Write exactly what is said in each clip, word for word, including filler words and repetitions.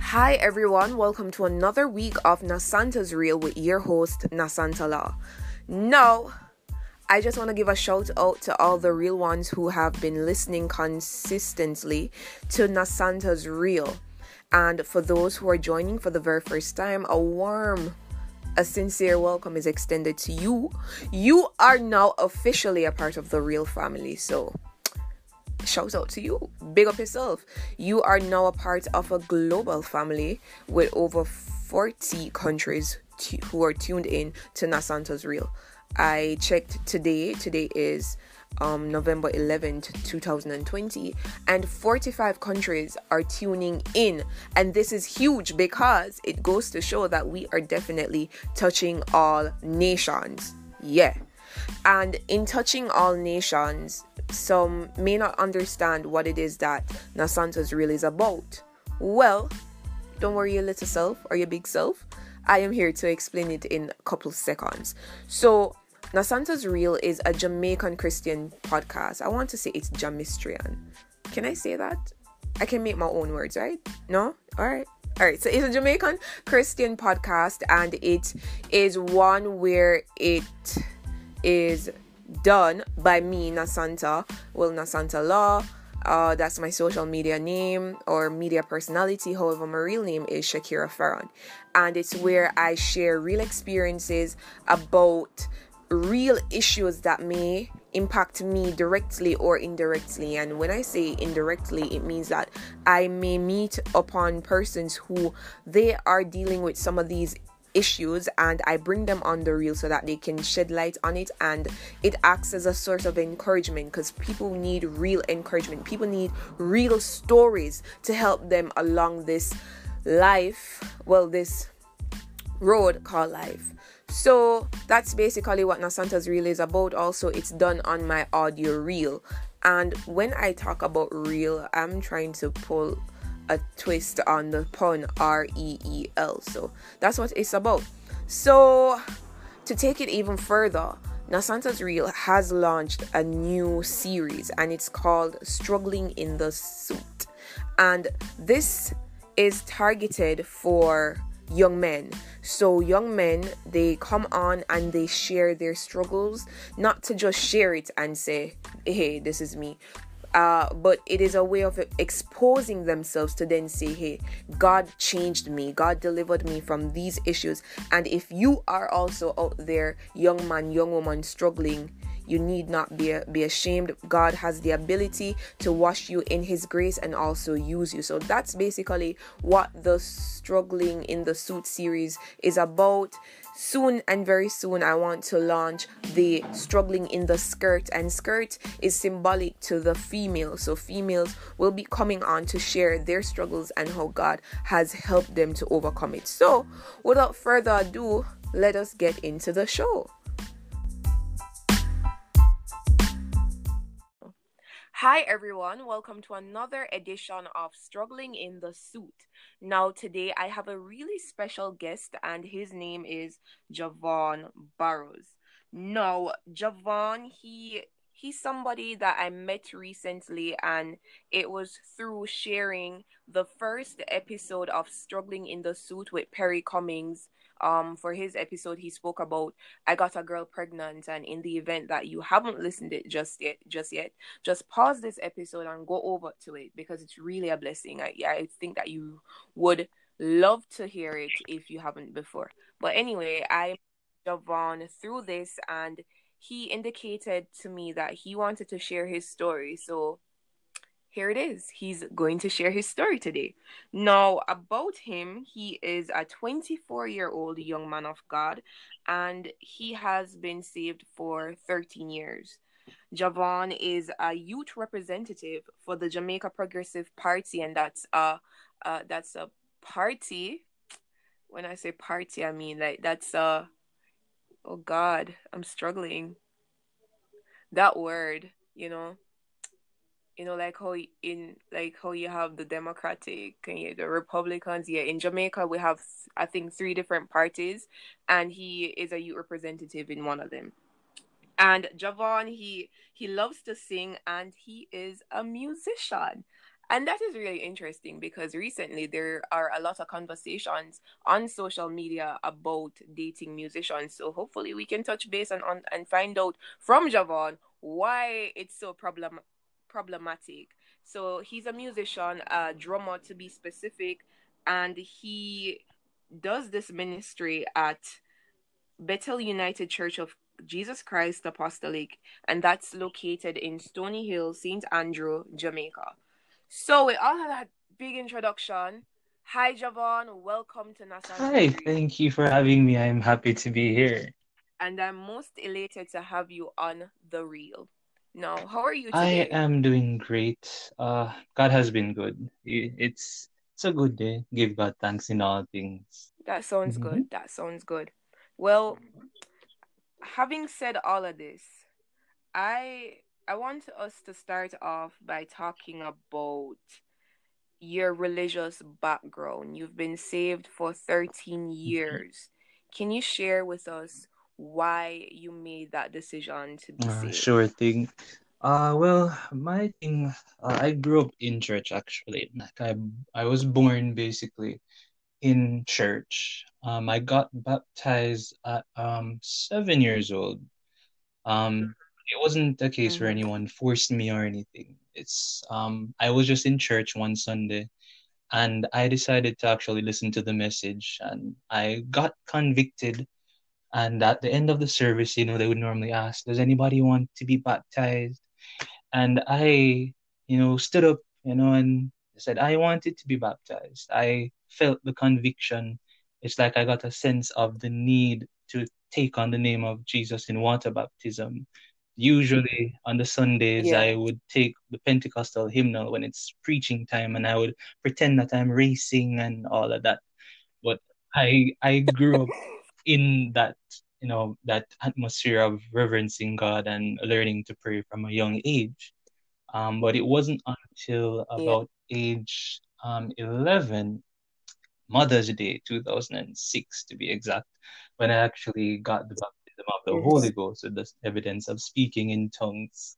Hi everyone, welcome to another week of Nasanta's Reel with your host Nasanta Law. Now, I just want to give a shout out to all the real ones who have been listening consistently to Nasanta's Reel. And for those who are joining for the very first time, a warm, a sincere welcome is extended to you. You are now officially a part of the Reel family, so shout out to you. Big up yourself. You are now a part of a global family with over forty countries t- who are tuned in to Nasanta's Reel. I checked today. Today is um, November eleventh, twenty twenty, and forty-five countries are tuning in. And this is huge because it goes to show that we are definitely touching all nations. Yeah. And in touching all nations, some may not understand what it is that Nasanta's Reel is about. Well, don't worry your little self or your big self. I am here to explain it in a couple seconds. So, Nasanta's Reel is a Jamaican Christian podcast. I want to say it's Jamistrian. Can I say that? I can make my own words, right? No? Alright. Alright, so it's a Jamaican Christian podcast, and it is one where it is done by me, Nasanta. Well, Nasanta Law. Uh, that's my social media name or media personality. However, my real name is Shakira Farron. And it's where I share real experiences about real issues that may impact me directly or indirectly. And when I say indirectly, it means that I may meet upon persons who they are dealing with some of these issues, and I bring them on the reel so that they can shed light on it, and it acts as a source of encouragement, because people need real encouragement. People need real stories to help them along this life, well, this road called life. So that's basically what Nasanta's Reel is about. Also, it's done on my audio reel, and when I talk about reel, I'm trying to pull a twist on the pun R E E L. So that's what it's about. So to take it even further, Nasanta's Reel has launched a new series, and it's called Struggling in the Suit. And this is targeted for young men. So young men, they come on and they share their struggles, not to just share it and say, hey, this is me. Uh, but it is a way of exposing themselves to then say, hey, God changed me. God delivered me from these issues. And if you are also out there, young man, young woman, struggling, you need not be, be ashamed. God has the ability to wash you in his grace and also use you. So that's basically what the Struggling in the Suit series is about. Soon and very soon, I want to launch the Struggling in the Skirt, and skirt is symbolic to the female. So females will be coming on to share their struggles and how God has helped them to overcome it. So without further ado, let us get into the show. Hi everyone, welcome to another edition of Struggling in the Suit. Now today I have a really special guest, and his name is Javon Barrows. Now Javon, he he's somebody that I met recently, and it was through sharing the first episode of Struggling in the Suit with Perry Cummings. Um, for his episode, he spoke about I got a girl pregnant, and in the event that you haven't listened it just yet, just yet, just pause this episode and go over to it, because it's really a blessing. I, I think that you would love to hear it if you haven't before. But anyway, I Javon through this, and he indicated to me that he wanted to share his story. So here it is. He's going to share his story today. Now, about him, he is a twenty-four-year-old young man of God, and he has been saved for thirteen years. Javon is a youth representative for the Jamaica Progressive Party, and that's a uh, that's a party. When I say party, I mean like that's a oh God, I'm struggling. That word, you know. You know, like how in like how you have the Democratic and you- the Republicans. Yeah, in Jamaica we have I think three different parties, and he is a youth representative in one of them. And Javon, he he loves to sing, and he is a musician. And that is really interesting because recently there are a lot of conversations on social media about dating musicians. So hopefully we can touch base and on and find out from Javon why it's so problem problematic. So he's a musician, a drummer to be specific, and he does this ministry at Bethel United Church of Jesus Christ Apostolic, and that's located in Stony Hill, Saint Andrew, Jamaica. So, with all of that big introduction, hi Javon, welcome to Hi, Nasanta's Reel. thank you for having me. I'm happy to be here. And I'm most elated to have you on the reel. Now, how are you I today? am doing great. Uh, God has been good. I- It's it's a good day. Give God thanks in all things. That sounds hmm good. That sounds good. Well, having said all of this, I I want us to start off by talking about your religious background. You've been saved for thirteen years. Can you share with us why you made that decision to be Uh, saved? sure thing. Uh, well, my thing. Uh, I grew up in church actually. Like I I was born basically in church. Um, I got baptized at um seven years old. Um, it wasn't a case where Mm-hmm. anyone forced me or anything. It's um, I was just in church one Sunday, and I decided to actually listen to the message, and I got convicted. And at the end of the service, you know, they would normally ask, "Does anybody want to be baptized?" And I, you know, stood up, you know, and said I wanted to be baptized. I felt the conviction. It's like I got a sense of the need to take on the name of Jesus in water baptism. Usually on the Sundays, I Yeah. would take the Pentecostal hymnal when it's preaching time, and I would pretend that I'm racing and all of that. But I I grew up in that, you know, that atmosphere of reverencing God and learning to pray from a young age. Um, but it wasn't until Yeah. about age um, eleven, Mother's Day, two thousand six to be exact, when I actually got the baptism of the Holy Mm-hmm. Ghost with the evidence of speaking in tongues.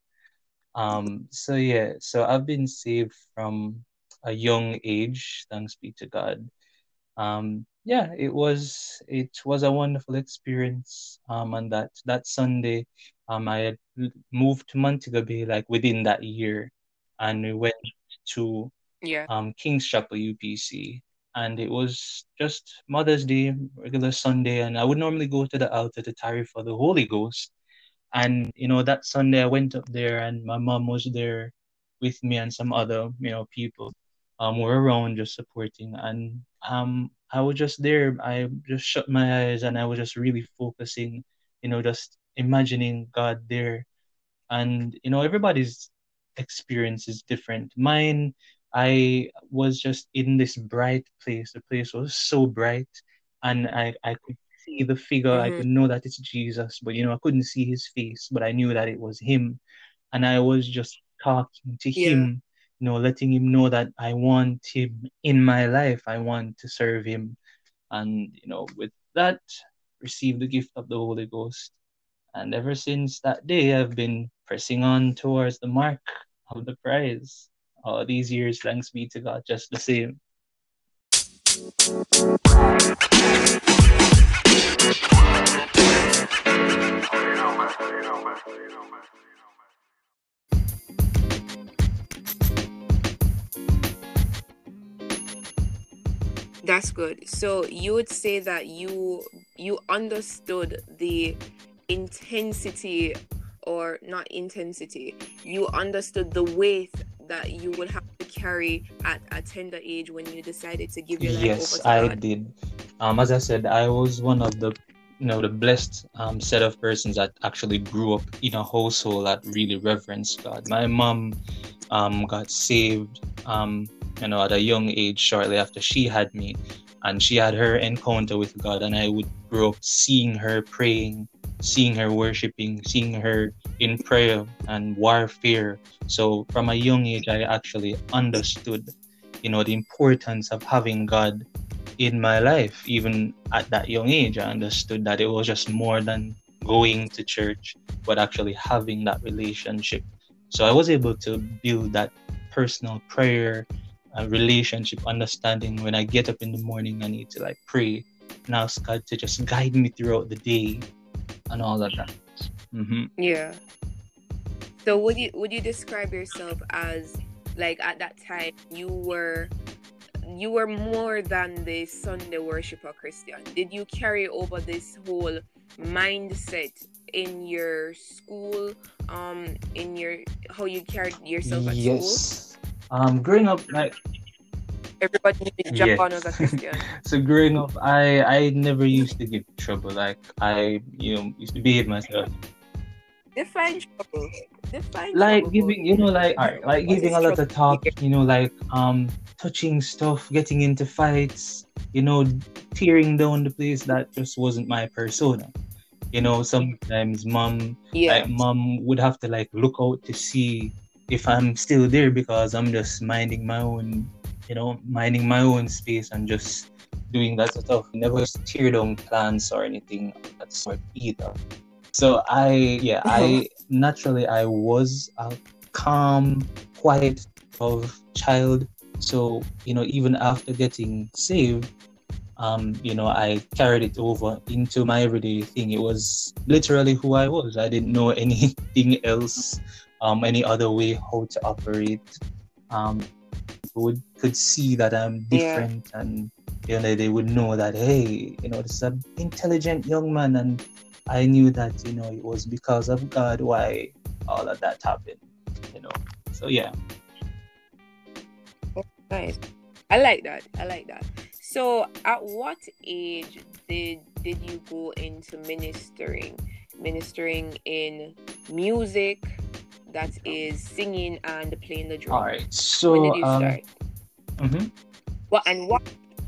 Um, so yeah, so I've been saved from a young age, thanks be to God. Um, yeah, it was it was a wonderful experience. Um, and that that Sunday, um, I had l- moved to Montego Bay like within that year, and we went to Yeah. um King's Chapel U P C, and it was just Mother's Day, regular Sunday, and I would normally go to the altar to tarry for the Holy Ghost. And you know, that Sunday I went up there, and my mom was there with me and some other, you know, people um were around just supporting. And um I was just there. I just shut my eyes, and I was just really focusing, you know, just imagining God there. And you know, everybody's experience is different. Mine, I was just in this bright place. The place was so bright, and I I could see the figure. I Mm-hmm. could know that it's Jesus, but you know, I couldn't see his face, but I knew that it was him. And I was just talking to Yeah. him, you know, letting him know that I want him in my life. I want to serve him. And you know, with that, receive the gift of the Holy Ghost. And ever since that day, I've been pressing on towards the mark of the prize. All these years, thanks be to God, just the same. That's good. So you would say that you you understood the intensity, or not intensity, you understood the weight that you would have to carry at a tender age when you decided to give your life over Yes, to I God. did. Um, as I said, I was one of the, you know, the blessed um, set of persons that actually grew up in a household that really reverenced God. My mom um, got saved, um, you know, at a young age, shortly after she had me, and she had her encounter with God, and I would grow up seeing her praying, seeing her worshiping, seeing her in prayer and warfare. So from a young age, I actually understood, you know, the importance of having God in my life. Even at that young age, I understood that it was just more than going to church, but actually having that relationship. So I was able to build that personal prayer, uh, relationship, understanding. When I get up in the morning, I need to like pray and ask God to just guide me throughout the day and all of that. Mm-hmm. Yeah. So would you would you describe yourself as, like, at that time you were you were more than the Sunday worshiper Christian? Did you carry over this whole mindset in your school, um, in your how you carried yourself at school? Yes. Um, growing up, like Everybody knew yes. Japan was a Christian. So growing up, I I never used to give trouble. Like I, you know, used to behave myself. Define trouble. Define Like trouble. giving, you know, like alright, like What giving is a lot trouble of talk. here? You know, like um, touching stuff, getting into fights. You know, tearing down the place. That just wasn't my persona. You know, sometimes mom, Yeah. like mom would have to like look out to see if I'm still there because I'm just minding my own, you know, minding my own space and just doing that stuff. Never tear down plants or anything of that sort either. So I, yeah, I naturally I was a calm, quiet of child. So you know, even after getting saved, um, you know, I carried it over into my everyday thing. It was literally who I was. I didn't know anything else, um, any other way how to operate. Um, people would could see that I'm different, yeah. And you know, they would know that, hey, you know, this is an intelligent young man, and I knew that, you know, it was because of God why all of that happened, you know. So yeah. Nice. I like that. I like that. So at what age did did you go into ministering? Ministering in music, that is singing and playing the drum. All right. So when did you um, start? Mm-hmm. What and what?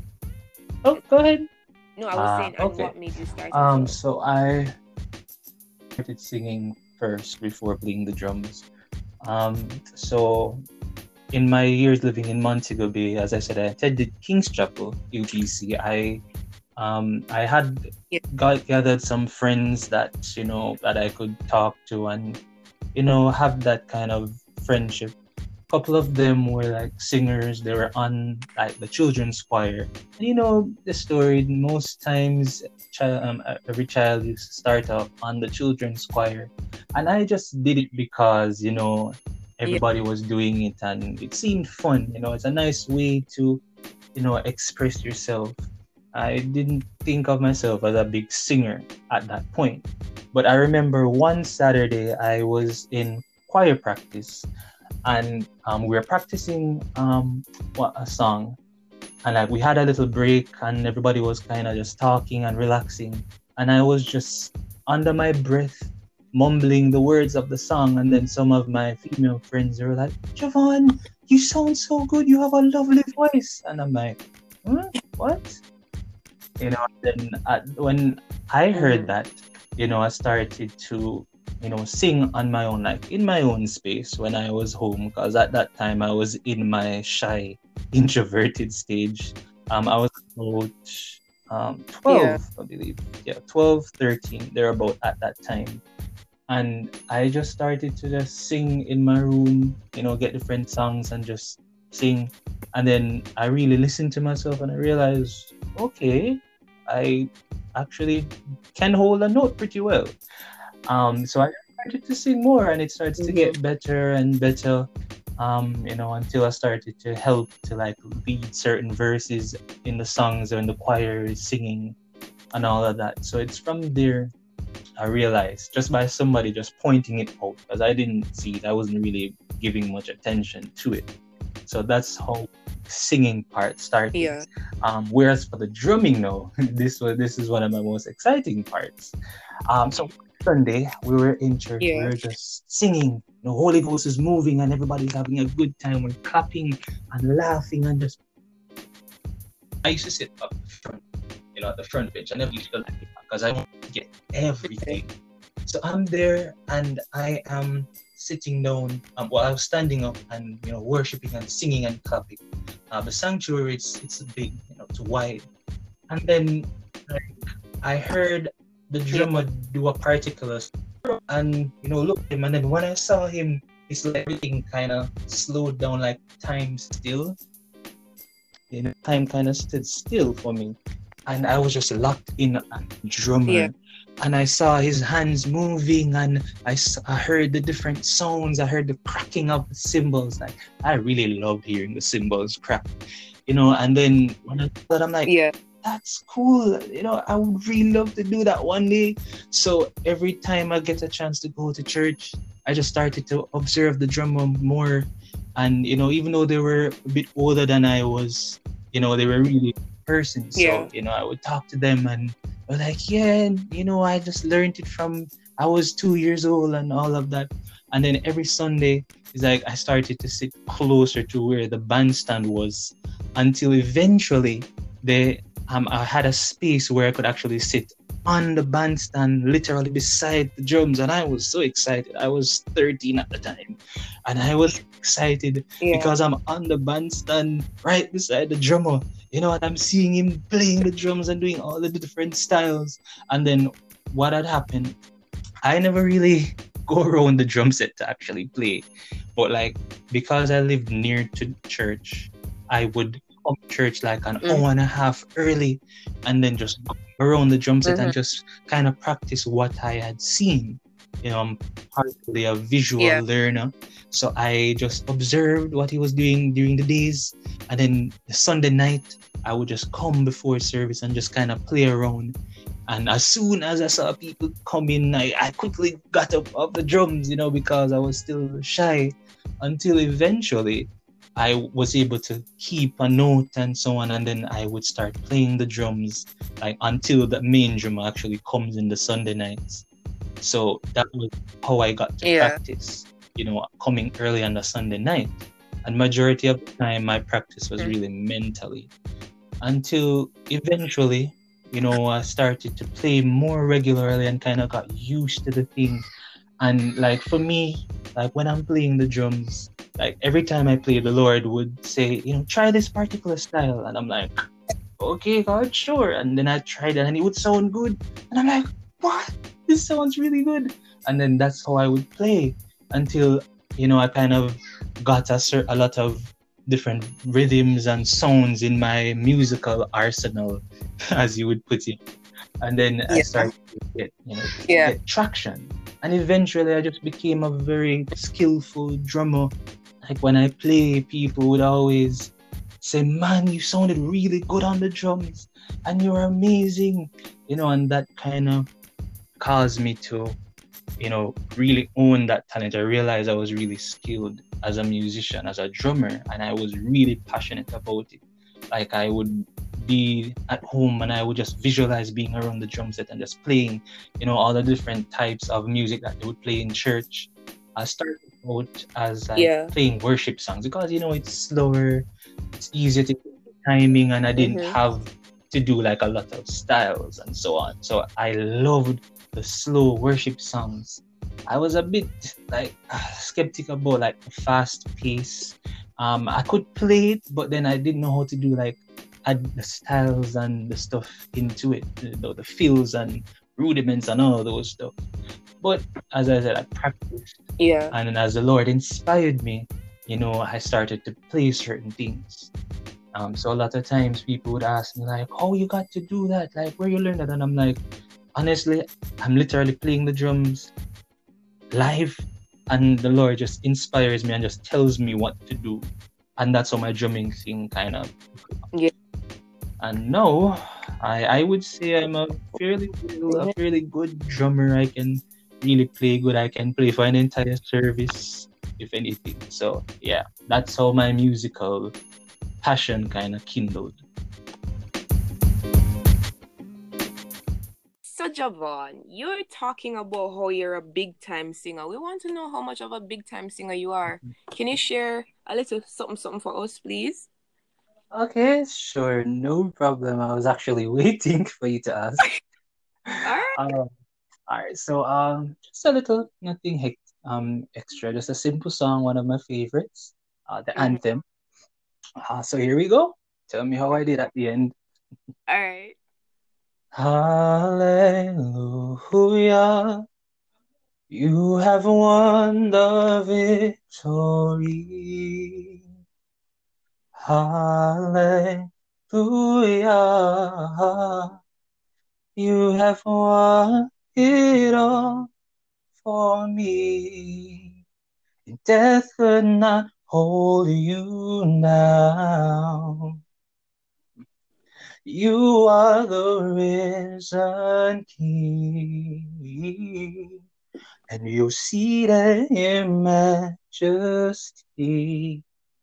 Oh, go ahead. No, I was uh, saying, and okay. what made you start? Um, so I started singing first before playing the drums. Um, so in my years living in Montego Bay, as I said, I attended King's Chapel U G C. I um I had yeah. got gathered some friends that, you know, that I could talk to and, you know, have that kind of friendship. A couple of them were like singers. They were on like the children's choir. And, you know the story. Most times, child, um, every child used to start off on the children's choir, and I just did it because, you know, everybody yeah. was doing it and it seemed fun. You know, it's a nice way to, you know, express yourself. I didn't think of myself as a big singer at that point, but I remember one Saturday I was in choir practice. And um, we were practicing um, what a song, and like we had a little break, and everybody was kind of just talking and relaxing, and I was just under my breath mumbling the words of the song, and then some of my female friends were like, "Javon, you sound so good. You have a lovely voice," and I'm like, huh? "What?" You know. Then uh, when I heard that, you know, I started to, you know, sing on my own, like in my own space when I was home, because at that time I was in my shy, introverted stage. Um, I was about um, twelve, yeah. I believe. Yeah, twelve, thirteen, thereabout at that time. And I just started to just sing in my room, you know, get different songs and just sing. And then I really listened to myself and I realized, okay, I actually can hold a note pretty well. Um, so I started to sing more, and it starts to get better and better, um, you know, until I started to help to like lead certain verses in the songs or in the choir singing and all of that. So it's from there I realized, just by somebody just pointing it out, because I didn't see it, I wasn't really giving much attention to it. So that's how singing part started. Yeah. Um, whereas for the drumming now, this was this is one of my most exciting parts. Um, so Sunday we were in church, yeah. we were just singing. The Holy Ghost is moving, and everybody's having a good time. We're clapping and laughing and just. I used to sit up front, you know, at the front bench. I never used to like it because I want to get everything. So I'm there and I am sitting down. Um, well, I was standing up and, you know, worshiping and singing and clapping. Uh, the sanctuary, it's it's big, you know, it's wide. And then like, I heard the drummer do a particular, and you know, look at him. And then when I saw him it's like everything kind of slowed down, like time still. You know, time kind of stood still for me. And I was just locked in a Yeah. drummer. And I saw his hands moving, and I, s- I heard the different sounds. I heard the cracking of the cymbals. Like, I really loved hearing the cymbals crack, you know. And then when I thought, I'm like, Yeah. that's cool. You know, I would really love to do that one day. So every time I get a chance to go to church, I just started to observe the drummer more. And, you know, even though they were a bit older than I was, you know, they were really persons. Yeah. So, you know, I would talk to them and they're like, yeah, you know, I just learned it from, I was two years old and all of that. And then every Sunday, it's like I started to sit closer to where the bandstand was until eventually they um, I had a space where I could actually sit on the bandstand, literally beside the drums, and I was so excited. I was thirteen at the time, and I was excited Yeah. because I'm on the bandstand right beside the drummer. You know, and I'm seeing him playing the drums and doing all the different styles. And then what had happened, I never really go around the drum set to actually play, but like because I lived near to church, I would come to church like an Mm. hour and a half early, and then just go around the drum set Mhm. and just kind of practice what I had seen. You know, I'm partly a visual Yeah. learner, so I just observed what he was doing during the days, and then the Sunday night I would just come before service and just kind of play around. And as soon as I saw people come in, I, I quickly got up off the drums, you know, because I was still shy, until eventually I was able to keep a note and so on. And then I would start playing the drums, like until the main drummer actually comes in the Sunday nights. So that was how I got to Yeah. practice, you know, coming early on the Sunday night. And majority of the time, my practice was Mm. really mentally, until eventually, you know, I started to play more regularly and kind of got used to the thing. And like for me, like when I'm playing the drums, like every time I play, the Lord would say, you know, try this particular style. And I'm like, okay, God, sure. And then I tried it and it would sound good. And I'm like, what? This sounds really good. And then that's how I would play until, you know, I kind of got a, cer- a lot of different rhythms and sounds in my musical arsenal, as you would put it. And then I Yeah. started to get, you know, Yeah. get traction. And eventually I just became a very skillful drummer. Like when I play, people would always say, man, you sounded really good on the drums and you're amazing. You know, and that kind of caused me to, you know, really own that talent. I realized I was really skilled as a musician, as a drummer, and I was really passionate about it. Like I would be at home and I would just visualize being around the drum set and just playing, you know, all the different types of music that they would play in church. I started out as like Yeah. playing worship songs because, you know, it's slower, it's easier to get the timing, and I didn't Mhm. have to do like a lot of styles and so on. So I loved the slow worship songs. I was a bit like skeptical about like the fast pace. Um, I could play it, but then I didn't know how to do like add the styles and the stuff into it, you know, the fills and rudiments and all those stuff. But as I said, I practiced, Yeah. and then as the Lord inspired me, you know, I started to play certain things. Um, so a lot of times people would ask me like, "Oh, you got to do that? Like, where you learn that?" And I'm like, honestly, I'm literally playing the drums live, and the Lord just inspires me and just tells me what to do, and that's how my drumming thing kind of. Yeah. And now, I I would say I'm a fairly well, a Mhm. fairly good drummer. I can really play good. I can play for an entire service, if anything. So yeah, that's how my musical passion kind of kindled. So Javon, you're talking about how you're a big time singer. We want to know how much of a big time singer you are. Can you share a little something something for us, please? Okay, sure, no problem. I was actually waiting for you to ask. All right. Um, all right, so um, just a little, nothing hec- um extra, just a simple song, one of my favorites, uh, the Mhm. anthem. Uh, so here we go. Tell me how I did at the end. All right. Hallelujah, You have won the victory. Hallelujah. You have won it all for me. Death could not hold you now. You are the risen King, and you're seated in majesty.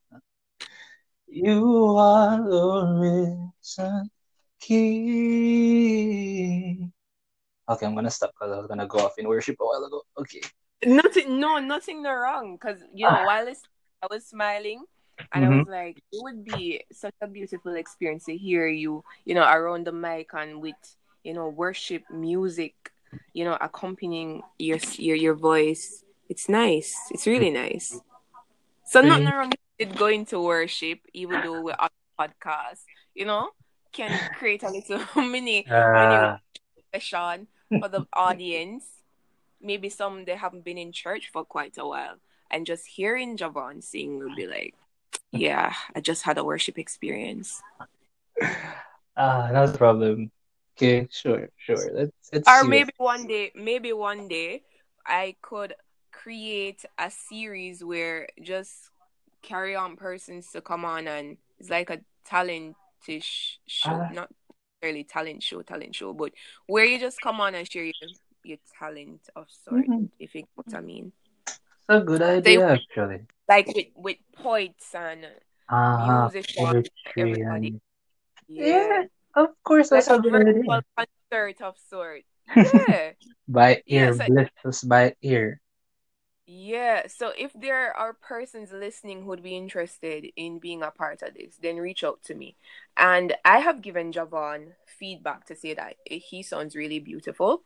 You are the risen King. Okay, I'm gonna stop because I was gonna go off in worship a while ago. Okay. Nothing, no, nothing no wrong. Because, you know, while it's, I was smiling and I Mm-hmm. was like, it would be such a beautiful experience to hear you, you know, around the mic and with, you know, worship music, you know, accompanying your your, your voice. It's nice. It's really nice. So nothing Thank wrong with going to worship, even though we're on a podcast, you know, can create a little mini mini uh, session for the audience. Maybe some they haven't been in church for quite a while, and just hearing Javon sing will be like, yeah, I just had a worship experience. ah, that's a problem. Okay, sure, sure. Let's let's Or see what. maybe one day, maybe one day, I could create a series where just carry on persons to come on, and it's like a talentish show, Ah, not really talent show, talent show, but where you just come on and share your your talent of sort, mhm. if you know what I mean. It's a good So you, idea, actually. like with with poets and Ah, musicians, poetry everybody, and yeah, yeah, of course, like that's a a good virtual idea. concert of sort. Yeah, By yeah. ear, So bless us by ear. yeah, so if there are persons listening who'd be interested in being a part of this, then reach out to me. And I have given Javon feedback to say that he sounds really beautiful.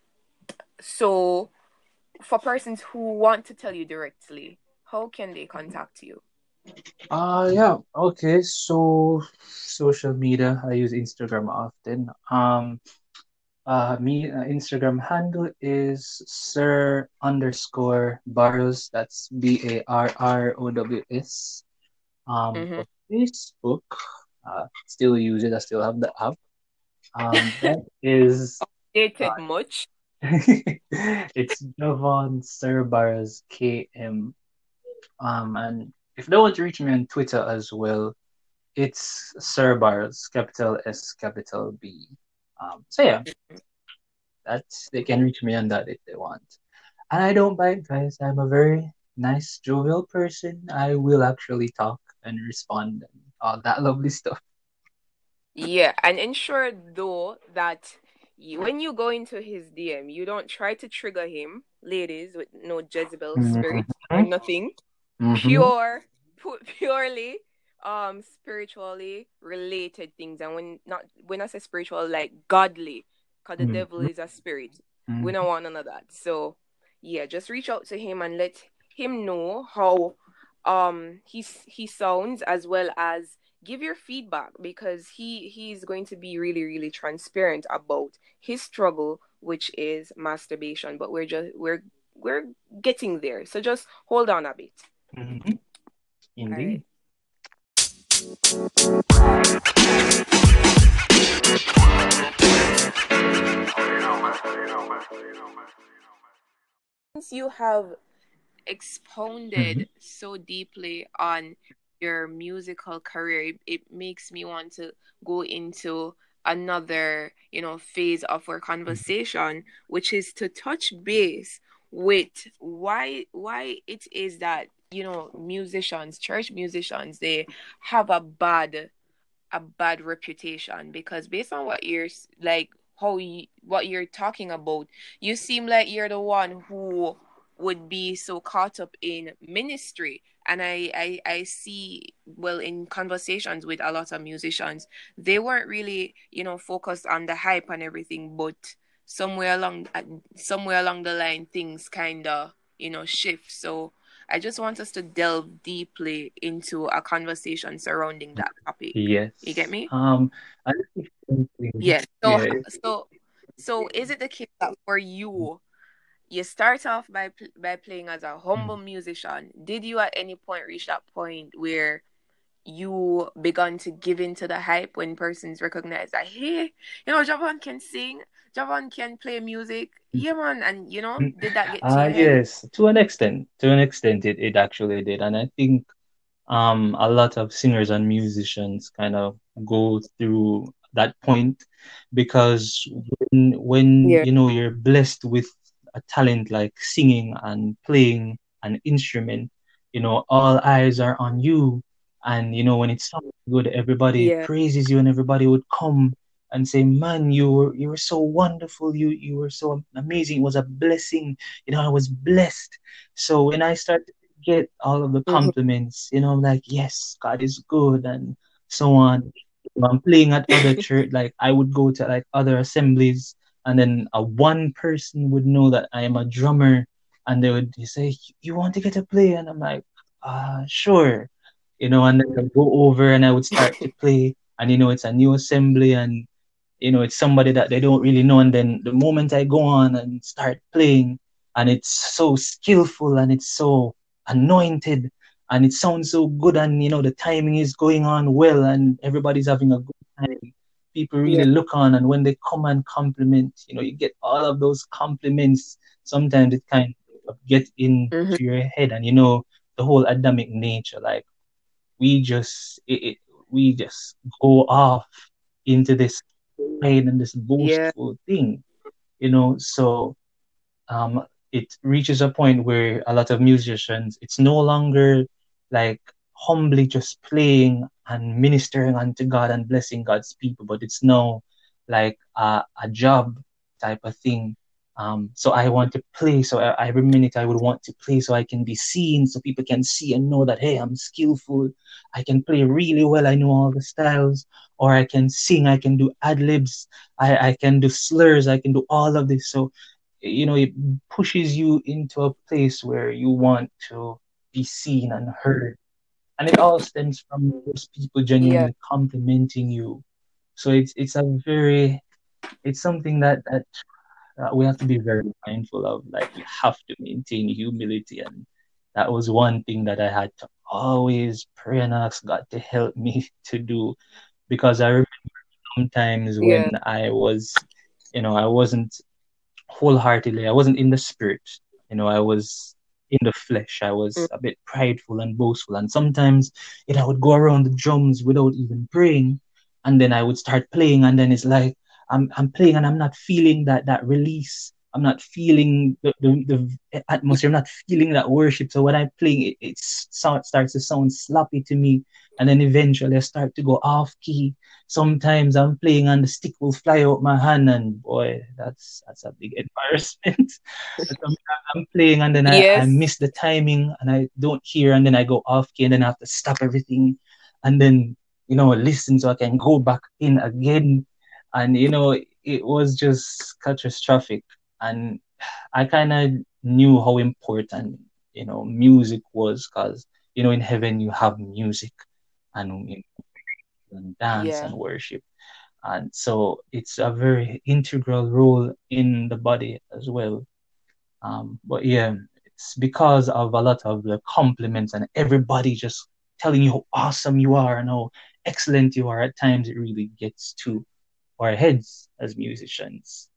So for persons who want to tell you directly, how can they contact you? Uh, yeah, okay. So, social media, I use Instagram often. Um, uh, me uh, Instagram handle is sir underscore Barrows. That's B A R R O W S. Um, Mm-hmm. for Facebook, uh, still use it. I still have the app. Um, that is uh, Dated much? it's Javon Cerbarras K M. Um, and if they want to reach me on Twitter as well, it's Cerbarras, capital S, capital B. Um, so yeah, that's they can reach me on that if they want. And I don't bite, guys. I'm a very nice, jovial person. I will actually talk and respond and all that lovely stuff. Yeah, and ensure though that you, when you go into his D M, you don't try to trigger him, ladies, with no Jezebel spirit or Mm-hmm. nothing. Mm-hmm. Pure, pu- purely, um, spiritually related things. And when not when I say spiritual, like godly, because the devil Mm-hmm. is a spirit. We don't want none of that. So, yeah, just reach out to him and let him know how um he he sounds, as well as give your feedback, because he he's going to be really really transparent about his struggle, which is masturbation. But we're just we're we're getting there, so just hold on a bit. Mm-hmm. All right. Indeed. Since you have Mm-hmm. expounded so deeply on your musical career, it, it makes me want to go into another, you know, phase of our conversation, which is to touch base with why why it is that, you know, musicians, church musicians, they have a bad a bad reputation. Because based on what you're s- like how you, what you're talking about, you seem like you're the one who would be so caught up in ministry. And I, I i see, well, in conversations with a lot of musicians, they weren't really, you know, focused on the hype and everything, but somewhere along uh, somewhere along the line things kind of, you know, shift. So I just want us to delve deeply into a conversation surrounding that topic. You get Yes. me? Um, I think, Yes. So, yeah. so, so is it the case that for you, you start off by pl- by playing as a humble musician. Did you at any point reach that point where you begun to give in to the hype when persons recognize that, hey, you know, Javon can sing, Javon can play music, yeah, man, and you know, did that get to Uh, your head? yes, to an extent, to an extent, it, it actually did. And I think um, a lot of singers and musicians kind of go through that point because when, when Yeah. you know you're blessed with a talent like singing and playing an instrument, you know, all eyes are on you. And you know, when it sounds good, everybody Yeah. praises you and everybody would come and say, "Man, you were you were so wonderful. You you were so amazing. It was a blessing. You know, I was blessed." So when I started get all of the Hmm. compliments. You know, I'm like, yes, God is good and so on. I'm playing at other church, like I would go to like other assemblies, and then a one person would know that I am a drummer, and they would say, "You want to get a play?" And I'm like, uh, sure. You know, and then I'd go over and I would start to play, and you know, it's a new assembly, and you know, it's somebody that they don't really know. And then the moment I go on and start playing, and it's so skillful and it's so anointed and it sounds so good, and you know, the timing is going on well, and everybody's having a good time. People really Yeah. look on, and when they come and compliment, you know, you get all of those compliments. Sometimes it kind of get into Hmm. your head, and you know, the whole Adamic nature, like we just it, it, we just go off into this pride and this Yeah. boastful thing, you know. So um, it reaches a point where a lot of musicians, it's no longer like humbly just playing and ministering unto God and blessing God's people, but it's now like a, a job type of thing. Um, so I want to play. So I, every minute I would want to play so I can be seen, so people can see and know that, hey, I'm skillful. I can play really well. I know all the styles, or I can sing. I can do ad libs. I, I can do slurs. I can do all of this. So you know, it pushes you into a place where you want to be seen and heard. And it all stems from those people Yeah. genuinely complimenting you. So it's it's a very it's something that that uh, we have to be very mindful of. Like we have to maintain humility, and that was one thing that I had to always pray and ask God to help me to do, because I remember sometimes when Yeah. I was, you know, I wasn't wholeheartedly. I wasn't in the spirit. You know, I was in the flesh. I was Mm. a bit prideful and boastful. And sometimes, you know, I would go around the drums without even praying. And then I would start playing, and then it's like I'm I'm playing and I'm not feeling that that release. I'm not feeling the, the, the atmosphere. I'm not feeling that worship. So when I'm playing, it, it sound, starts to sound sloppy to me. And then eventually I start to go off key. Sometimes I'm playing and the stick will fly out my hand, and boy, that's that's a big embarrassment. Sometimes I'm playing and then I, I Yes. miss the timing and I don't hear, and then I go off key, and then I have to stop everything and then you know listen so I can go back in again. And you know, it was just catastrophic. And I kind of knew how important, you know, music was, because you know, in heaven you have music, and you know, and dance Yeah. and worship. And so it's a very integral role in the body as well. Um, but yeah, it's because of a lot of the compliments and everybody just telling you how awesome you are and how excellent you are. At times, it really gets to our heads as musicians.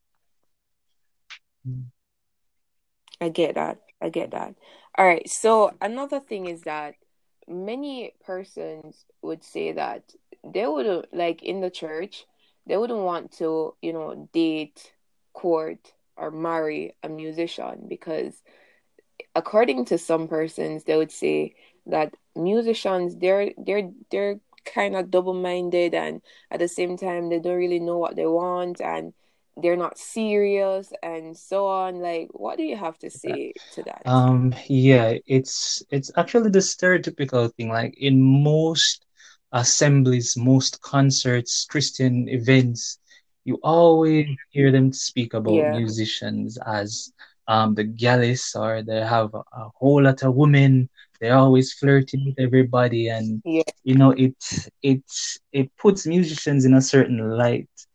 I get that. I get that. All right. So another thing is that many persons would say that they wouldn't like in the church, they wouldn't want to, you know, date, court, or marry a musician because according to some persons, they would say that musicians they're they're they're kind of double-minded and at the same time they don't really know what they want and they're not serious and so on. Like, what do you have to say to that? Um, yeah, it's it's actually the stereotypical thing. Like in most assemblies, most concerts, Christian events, you always hear them speak about Yeah, musicians as um the gallus, or they have a, a whole lot of women. They're always flirting with everybody, and yeah, you know it it it puts musicians in a certain light.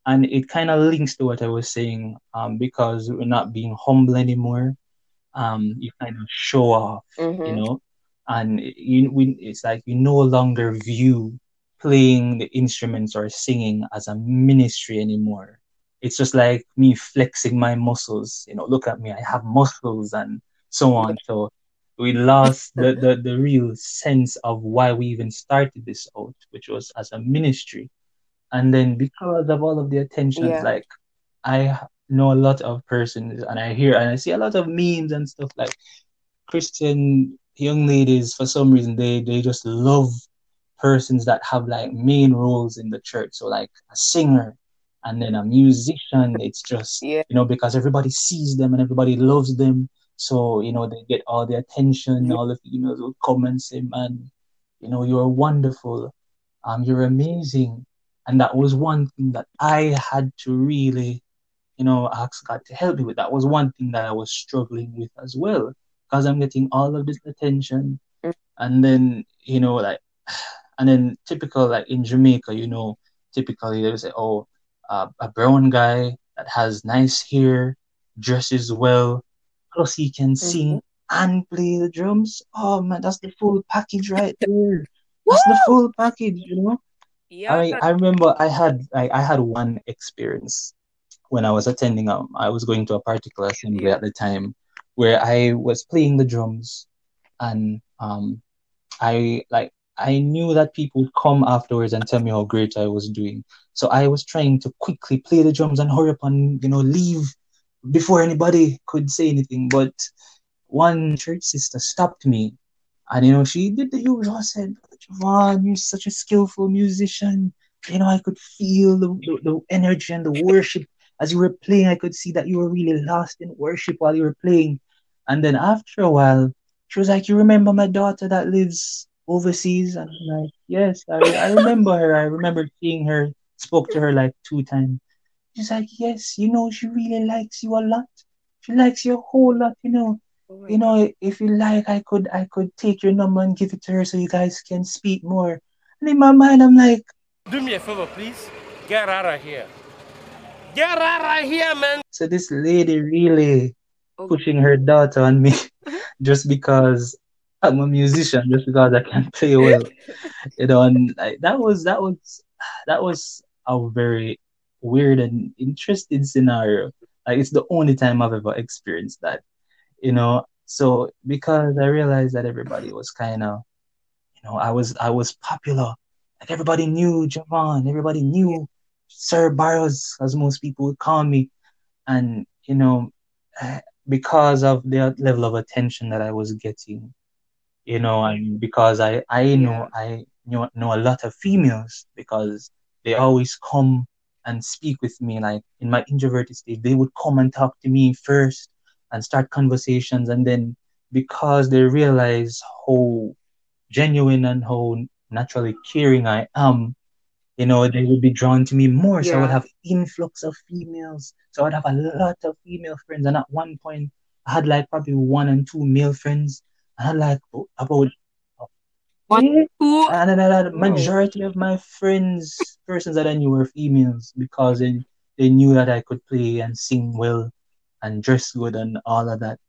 And it kind of links to what I was saying, um, because we're not being humble anymore. Um, you kind of show off, you Mm-hmm. know, and you we, it's like you no longer view playing the instruments or singing as a ministry anymore. It's just like me flexing my muscles, you know, look at me, I have muscles and so on. So we lost the, the, the real sense of why we even started this out, which was as a ministry. And then because of all of the attention, Yeah. like I know a lot of persons and I hear and I see a lot of memes and stuff like Christian young ladies for some reason they they just love persons that have like main roles in the church. So like a singer and then a musician. It's just, Yeah. you know, because everybody sees them and everybody loves them. So, you know, they get all the attention, Yeah. all the females will come and say, man, you know, you're wonderful. Um, you're amazing. And that was one thing that I had to really, you know, ask God to help me with. That was one thing that I was struggling with as well. Because I'm getting all of this attention. Mm. And then, you know, like, and then typical, like in Jamaica, you know, typically they would say, oh, uh, a brown guy that has nice hair, dresses well, plus he can Mm-hmm. sing and play the drums. Oh man, that's the full package right there. That's the Woo! full package, you know. I Yeah. mean, I remember I had like I had one experience when I was attending. Um, I was going to a particular assembly Yeah. at the time where I was playing the drums, and um, I like I knew that people would come afterwards and tell me how great I was doing. So I was trying to quickly play the drums and hurry up and you know leave before anybody could say anything. But one church sister stopped me, and you know she did the usual. I said, "Javon, you're such a skillful musician. You know, I could feel the, the, the energy and the worship as you were playing. I could see that you were really lost in worship while you were playing." And then after a while, she was like, "You remember my daughter that lives overseas?" And I'm like, "Yes, I, I remember her. I remember seeing her, spoke to her like two times." She's like, "Yes, you know, she really likes you a lot. She likes you a whole lot, you know. Oh my You God. know, if you like, I could I could take your number and give it to her so you guys can speak more." And in my mind, I'm like, Do me a favor, please. Get out of here. Get out of here, man. so this lady really Oh. pushing her daughter on me just because I'm a musician, just because I can play well, you know. And like, that was that was that was a very weird and interesting scenario. Like it's the only time I've ever experienced that, you know. So because I realized that everybody was kind of, you know, I was I was popular. Like everybody knew Javon, everybody Yeah. knew Sir Barrows, as most people would call me. And, you know, eh, because of the level of attention that I was getting, you know, and because I, I know Yeah. I know, know a lot of females because they always come and speak with me. Like in my introverted stage, they would come and talk to me first and start conversations. And then because they realize how genuine and how naturally caring I am, you know, they would be drawn to me more. So I would Yeah. have influx of females. So I'd have a lot of female friends. And at one point, I had like probably one and two male friends. I had like about One, yeah. two. And then I had a Wow. majority of my friends, persons that I knew were females because they, they knew that I could play and sing well and dress good and all of that.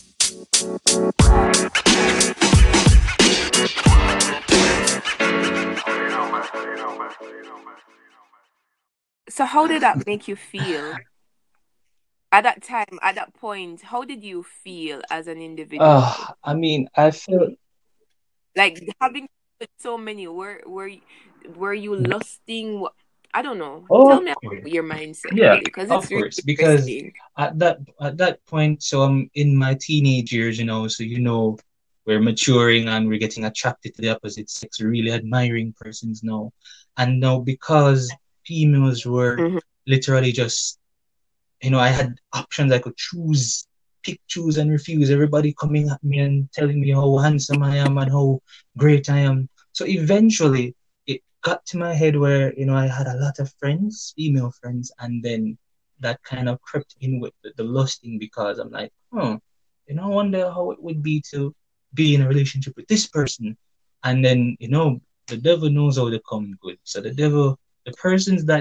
So how did that make you feel at that time, at that point? How did you feel as an Uh, individual? I mean, I felt Like having so many, were were y- were you lusting? Wh- I don't know. Tell oh, me about your mindset, yeah, really, because of it's really course, because interesting. at that at that point, so I'm in my teenage years, you know, so you know, we're maturing and we're getting attracted to the opposite sex, really admiring persons now, and now because females were Hmm. literally just, you know, I had options I could choose, pick, choose, and refuse. Everybody coming at me and telling me how handsome I am and how great I am. So eventually, it got to my head where, you know, I had a lot of friends, female friends, and then that kind of crept in with the, the lusting because I'm like, oh, you know, I wonder how it would be to be in a relationship with this person. And then, you know, the devil knows how to come good. So the devil, the persons that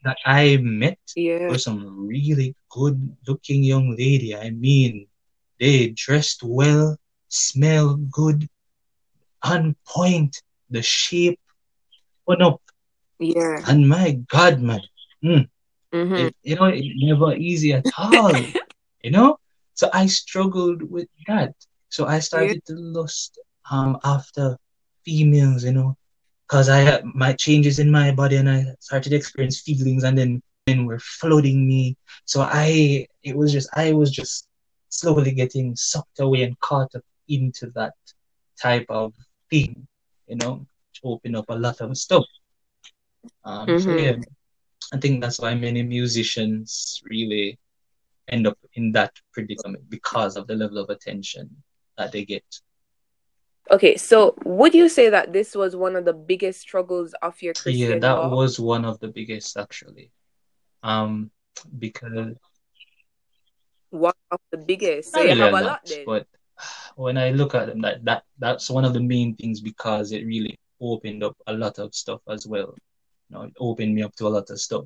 that I met Yeah. were some really good looking young lady. I mean, they dressed well, smell good, on point, the shape, went up. Yeah. And my God, man, mm, Mm-hmm. it, you know, it never easy at all, you know? So I struggled with that. So I Yeah. started to lust um after females, you know, because I had my changes in my body and I started to experience feelings and then men were flooding me. So I, it was just, I was just slowly getting sucked away and caught up into that type of thing, you know, to open up a lot of stuff. Um, so Mm-hmm. yeah, I think that's why many musicians really end up in that predicament because of the level of attention that they get. Okay, so would you say that this was one of the biggest struggles of your Yeah, Christian that walk? was one of the biggest actually. Um, because One of the biggest. So not you really a have a lot, lot then. but when I look at them, that that that's one of the main things because it really opened up a lot of stuff as well. You know, it opened me up to a lot of stuff.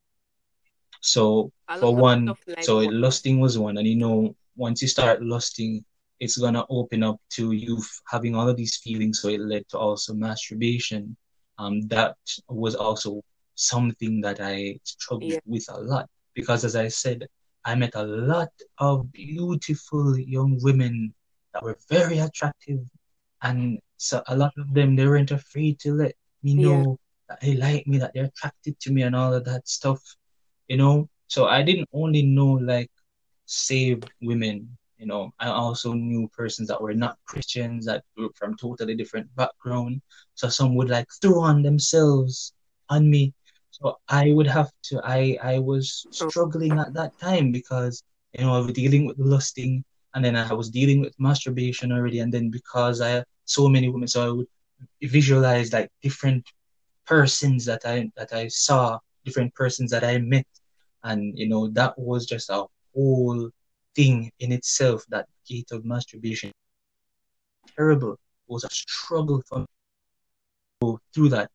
So A for lot of one, stuff like so what? lusting was one, and you know, once you start lusting, it's gonna open up to you f- having all of these feelings. So it led to also masturbation. Um, that was also something that I struggled Yeah. with a lot because, as I said, I met a lot of beautiful young women that were very attractive, and so a lot of them they weren't afraid to let me Yeah. know that they like me, that they're attracted to me, and all of that stuff you know. So I didn't only know like saved women, you know, I also knew persons that were not Christians that grew from totally different background. So some would like throw on themselves on me. So I would have to I I was Oh, struggling at that time because you know I was dealing with lusting and then I was dealing with masturbation already and then because I had so many women so I would visualize like different persons that I that I saw, different persons that I met, and you know that was just a whole thing in itself. That gate of masturbation, terrible. It was a struggle for me to go through that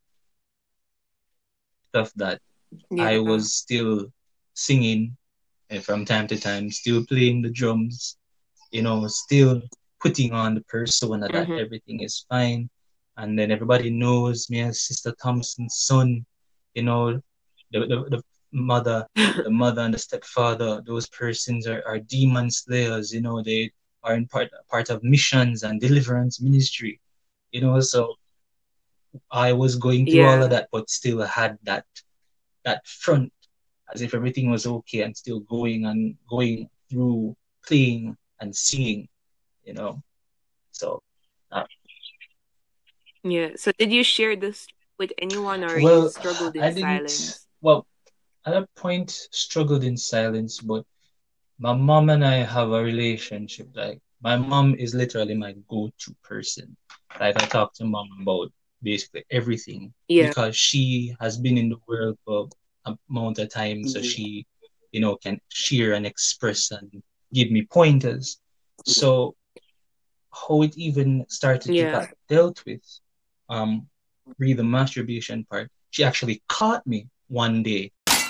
stuff. That I yeah. was still singing and from time to time, still playing the drums, you know, still putting on the persona that Mm-hmm. everything is fine. And then everybody knows me as Sister Thompson's son, you know, the, the, the mother, the mother and the stepfather, those persons are, are demon slayers, you know, they are in part part of missions and deliverance ministry, you know, so I was going through all of Yeah. that, but still had that that front as if everything was okay and still going and going through playing and singing, you know. So, uh, Yeah. So did you share this with anyone or you well, struggled I in didn't, silence? well, at that point, struggled in silence, but my mom and I have a relationship. Like, my mom is literally my go to person. Like, I talk to mom about basically everything Yeah. because she has been in the world for a amount of time, so she, you know, can share and express and give me pointers. So, how it even started to Yeah. get dealt with, um, re the masturbation part, she actually caught me one day.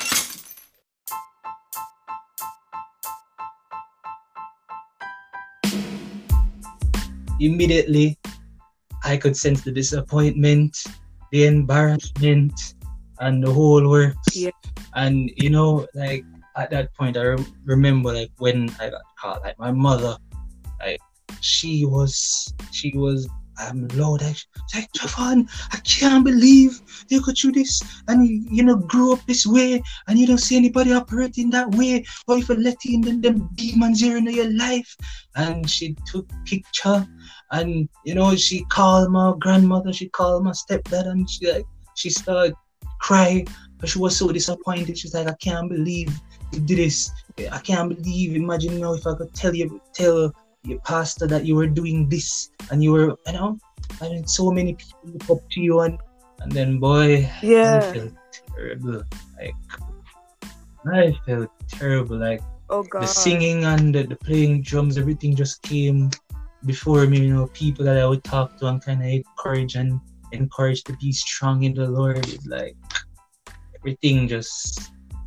Immediately, I could sense the disappointment, the embarrassment, and the whole works. Yeah. And you know, like at that point, I rem- remember like when I got caught, like my mother, like she was, she was um loud. Like, she's like Javon, I can't believe you could do this, and you, you know, grew up this way, and you don't see anybody operating that way, or if you let in them, them demons here in your life. And she took picture, and you know, she called my grandmother, she called my stepdad, and she like she started crying, but she was so disappointed. She's like, I can't believe you did this. I can't believe. Imagine now if I could tell you, tell your pastor that you were doing this and you were, you know, and then so many people look up to you, and and then boy, I Yeah. felt terrible. Like I felt terrible. Like Oh the God. singing and the, the playing drums, everything just came before me. You know, people that I would talk to and kind of encourage and encourage to be strong in the Lord. It's like everything just,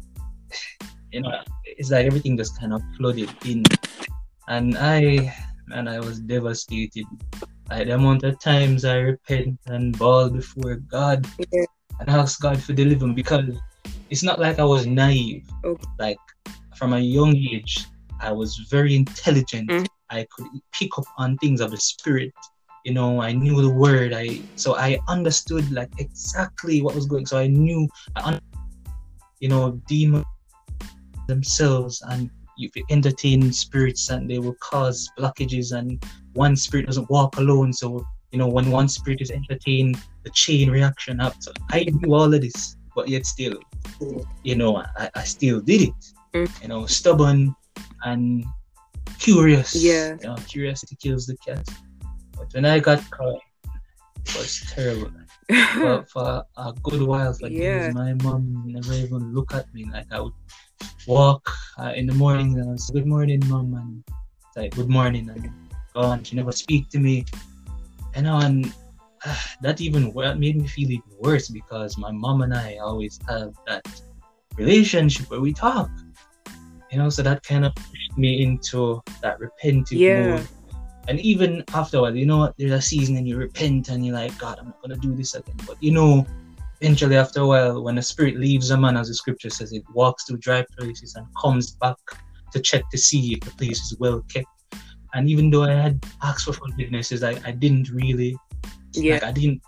you know, it's like everything just kind of flooded in. And I, man, I was devastated. Like the amount of times I repent and bawl before God Yeah. and ask God for deliver me, because it's not like I was naive. Okay. Like from a young age, I was very intelligent. Mhm. I could pick up on things of the spirit. You know, I knew the word. I so I understood like exactly what was going. So I knew, I un- you know, demons themselves, and you entertain spirits, and they will cause blockages. And one spirit doesn't walk alone. So you know, when one spirit is entertained, the chain reaction happens. So I knew all of this, but yet still, you know, I, I still did it. Mm. You know, stubborn and curious. Yeah. You know, curiosity kills the cat. But when I got caught, it was terrible. But for a good while, for Yeah. days, my mom never even look at me. Like I would walk uh, in the morning and I would say, "Good morning, mom," and it's like, "Good morning," and gone. She never speak to me. You know, and uh, that even that made me feel even worse, because my mom and I always have that relationship where we talk. You know, so that kind of pushed me into that repentive Yeah. mode. And even afterwards, you know what, there's a season and you repent and you're like, God, I'm not going to do this again. But you know, eventually after a while, when the spirit leaves a man, as the scripture says, it walks through dry places and comes back to check to see if the place is well kept. And even though I had asked for forgiveness, it's like I didn't really, Yeah. like I didn't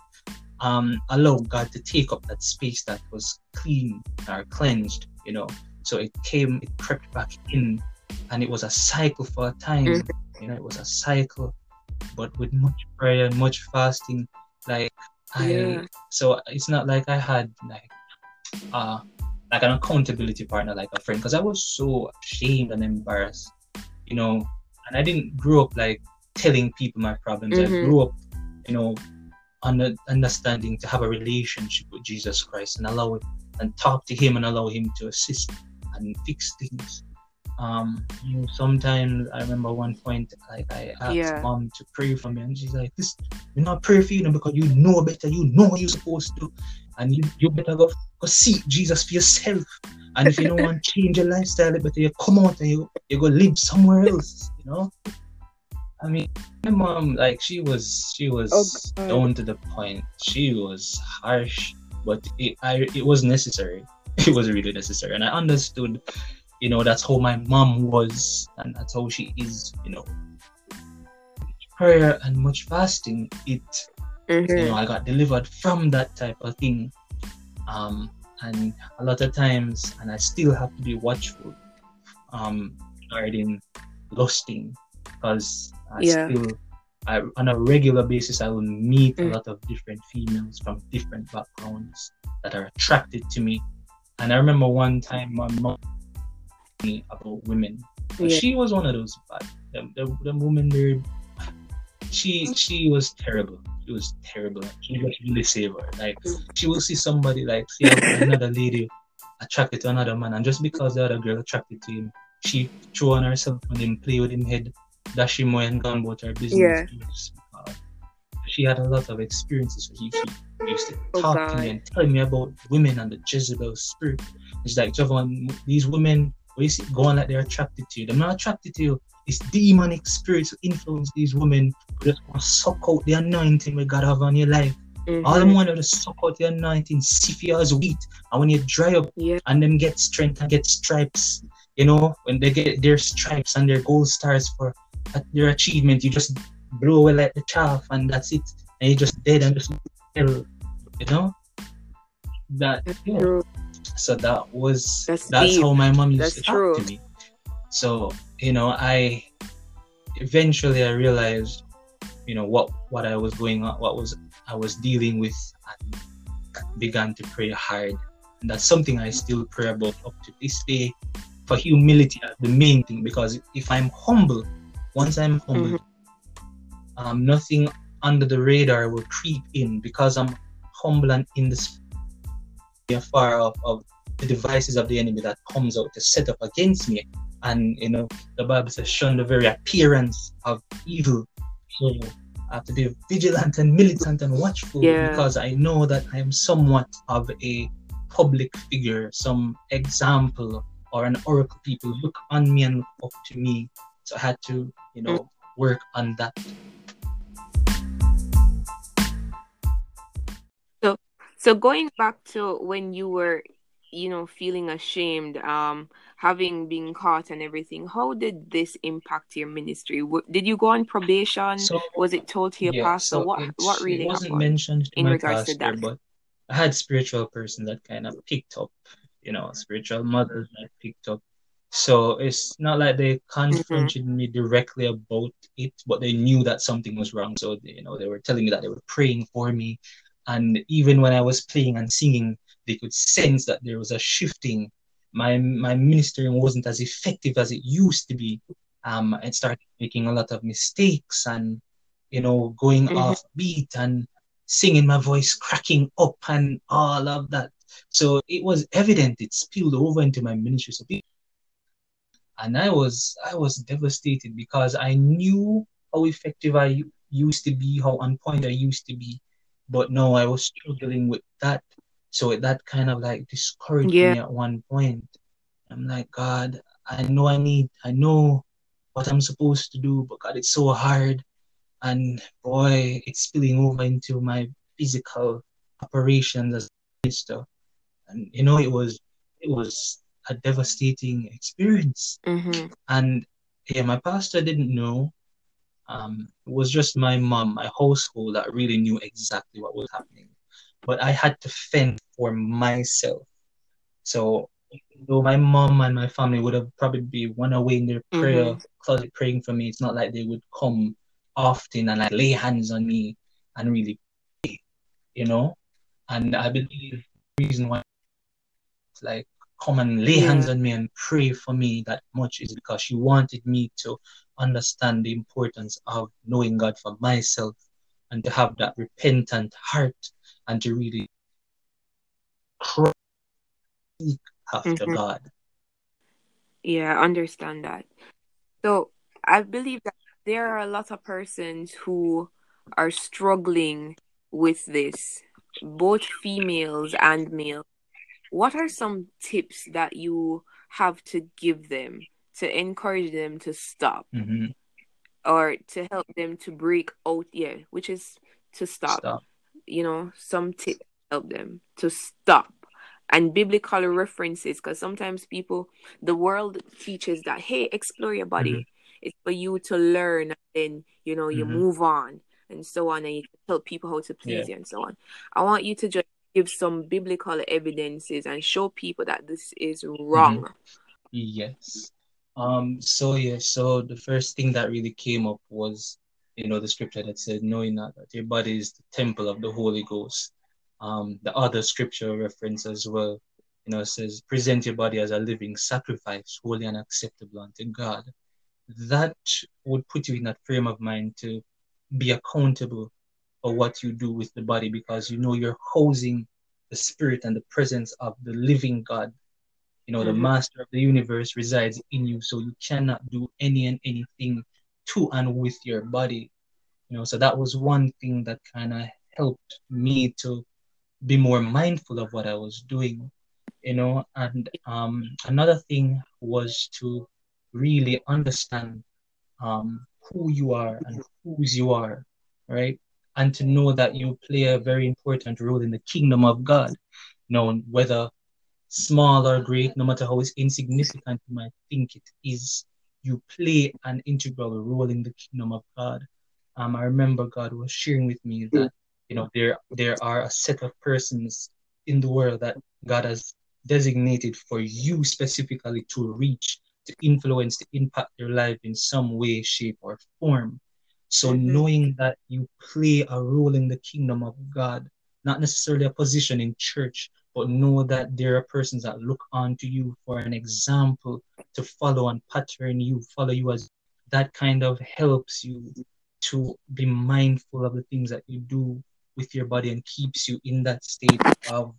um, allow God to take up that space that was clean or cleansed, you know. So it came, it crept back in, and it was a cycle for a time. Mhm. You know, it was a cycle, but with much prayer and much fasting. Like I, Yeah. so it's not like I had like, uh, like an accountability partner, like a friend, because I was so ashamed and embarrassed, you know. And I didn't grow up like telling people my problems. Mhm. I grew up, you know, under understanding to have a relationship with Jesus Christ and allow it and talk to Him and allow Him to assist and fix things. Um, you know, sometimes I remember one point, like I asked Yeah. mom to pray for me, and she's like, "This, you're not pray for you because you know better. You know what you're supposed to, and you you better go go seek Jesus for yourself. And if you don't want to change your lifestyle, it better you come out and you you go live somewhere else. You know." I mean, my mom, like she was she was Oh, God. down to the point. She was harsh, but it I it was necessary. It was really necessary, and I understood. You know, that's how my mom was, and that's how she is. You know, prayer and much fasting, it, you Mhm. know, I got delivered from that type of thing. Um, and a lot of times, and I still have to be watchful, um, regarding lusting, because I Yeah. still, I, on a regular basis, I will meet Mm. a lot of different females from different backgrounds that are attracted to me. And I remember one time my mom told me about women. But Yeah. she was one of those bad. The, the, the woman there, she she was terrible. She was terrible. She was really save her. Like she will see somebody, like see another lady attracted to another man, and just because the other girl attracted to him, she throw on herself and then play with him head, dash him away and gone about her business. Yeah. Just, uh, she had a lot of experiences. So he, he used to Oh, talk to God. me and tell me about women and the Jezebel spirit. It's like, Javon, these women, where you see going like they're attracted to you, they're not attracted to you. It's demonic spirits who influence these women who just want to suck out the anointing we God have on your life. Mhm. All them want to suck out the anointing, sift you as wheat, and when you dry up, Yeah. and them get strength and get stripes, you know, when they get their stripes and their gold stars for their achievement, you just blow away like the chaff, and that's it, and you just dead and just hell, you know. That yeah. True. So that was That's that's, deep. how my mom used That's to true. talk to me. So you know, I eventually I realized, you know, what what I was going on, what was I was dealing with, and began to pray hard. And that's something I still pray about up to this day. For humility, as the main thing, because if I'm humble, once I'm humble, Mm-hmm. um, nothing under the radar will creep in, because I'm humble and in the far off of the devices of the enemy that comes out to set up against me. And you know, the Bible says, shun the very appearance of evil. So I have to be vigilant and militant and watchful, Yeah. because I know that I am somewhat of a public figure, some example or an oracle. People look on me and look up to me. So I had to, you know, work on that. So, so going back to when you were, you know, feeling ashamed, um, having been caught and everything, how did this impact your ministry? W- Did you go on probation? So Was it told to your yeah, pastor? so What what it's it really wasn't happened mentioned to in my regards to pastor, that? but I had spiritual person that kind of picked up, you know, spiritual mothers that picked up. So it's not like they Mm-hmm. confronted me directly about it, but they knew that something was wrong. So they, you know, they were telling me that they were praying for me, and even when I was playing and singing, they could sense that there was a shifting. My my ministering wasn't as effective as it used to be. Um, I started making a lot of mistakes and, you know, going Mm-hmm. off beat and singing, my voice cracking up and all of that. So it was evident, it spilled over into my ministry. So people, and I was I was devastated because I knew how effective I u- used to be, how on point I used to be, but no, I was struggling with that. So that kind of like discouraged Yeah. me at one point. I'm like, God, I know I need, I know what I'm supposed to do, but God, it's so hard. And boy, it's spilling over into my physical operations as a minister. And you know, it was it was a devastating experience. Mm-hmm. And yeah, my pastor didn't know. Um, it was just my mom, my household that really knew exactly what was happening. But I had to fend for myself. So even though my mom and my family would have probably be one away in their prayer Mm-hmm. closet praying for me, it's not like they would come often and like lay hands on me and really, you know. And I believe the reason why it's like come and lay hands Yeah. on me and pray for me that much is because she wanted me to understand the importance of knowing God for myself and to have that repentant heart and to really cry after Mm-hmm. God. Yeah, I understand that. So I believe that there are a lot of persons who are struggling with this, both females and males. What are some tips that you have to give them to encourage them to stop Mm-hmm. or to help them to break out? Yeah, which is to stop. Stop. You know, some tips help them to stop. And biblical references, because sometimes people, the world teaches that, hey, explore your Mm-hmm. body. It's for you to learn, and then, you know, you Mm-hmm. move on and so on, and you can tell people how to please Yeah. you and so on. I want you to just give some biblical evidences and show people that this is Mm-hmm. wrong. Yes. Um, so yeah, so the first thing that really came up was, you know, the scripture that said, knowing not that your body is the temple of the Holy Ghost. Um, the other scripture reference as well, you know, says, present your body as a living sacrifice, holy and acceptable unto God. That would put you in that frame of mind to be accountable for what you do with the body because you know you're housing the spirit and the presence of the living God. You know, the Mm-hmm. master of the universe resides in you, so you cannot do any and anything to and with your body. You know, so that was one thing that kind of helped me to be more mindful of what I was doing. You know, and um, another thing was to really understand um, who you are and whose you are, right? And to know that you play a very important role in the kingdom of God. You know, whether small or great, no matter how insignificant you might think it is, you play an integral role in the kingdom of God. Um, I remember God was sharing with me that you know there there are a set of persons in the world that God has designated for you specifically to reach, to influence, to impact their life in some way, shape, or form. So Mm-hmm. knowing that you play a role in the kingdom of God, not necessarily a position in church, but know that there are persons that look on to you for an example to follow and pattern you, follow you as that kind of helps you to be mindful of the things that you do with your body and keeps you in that state of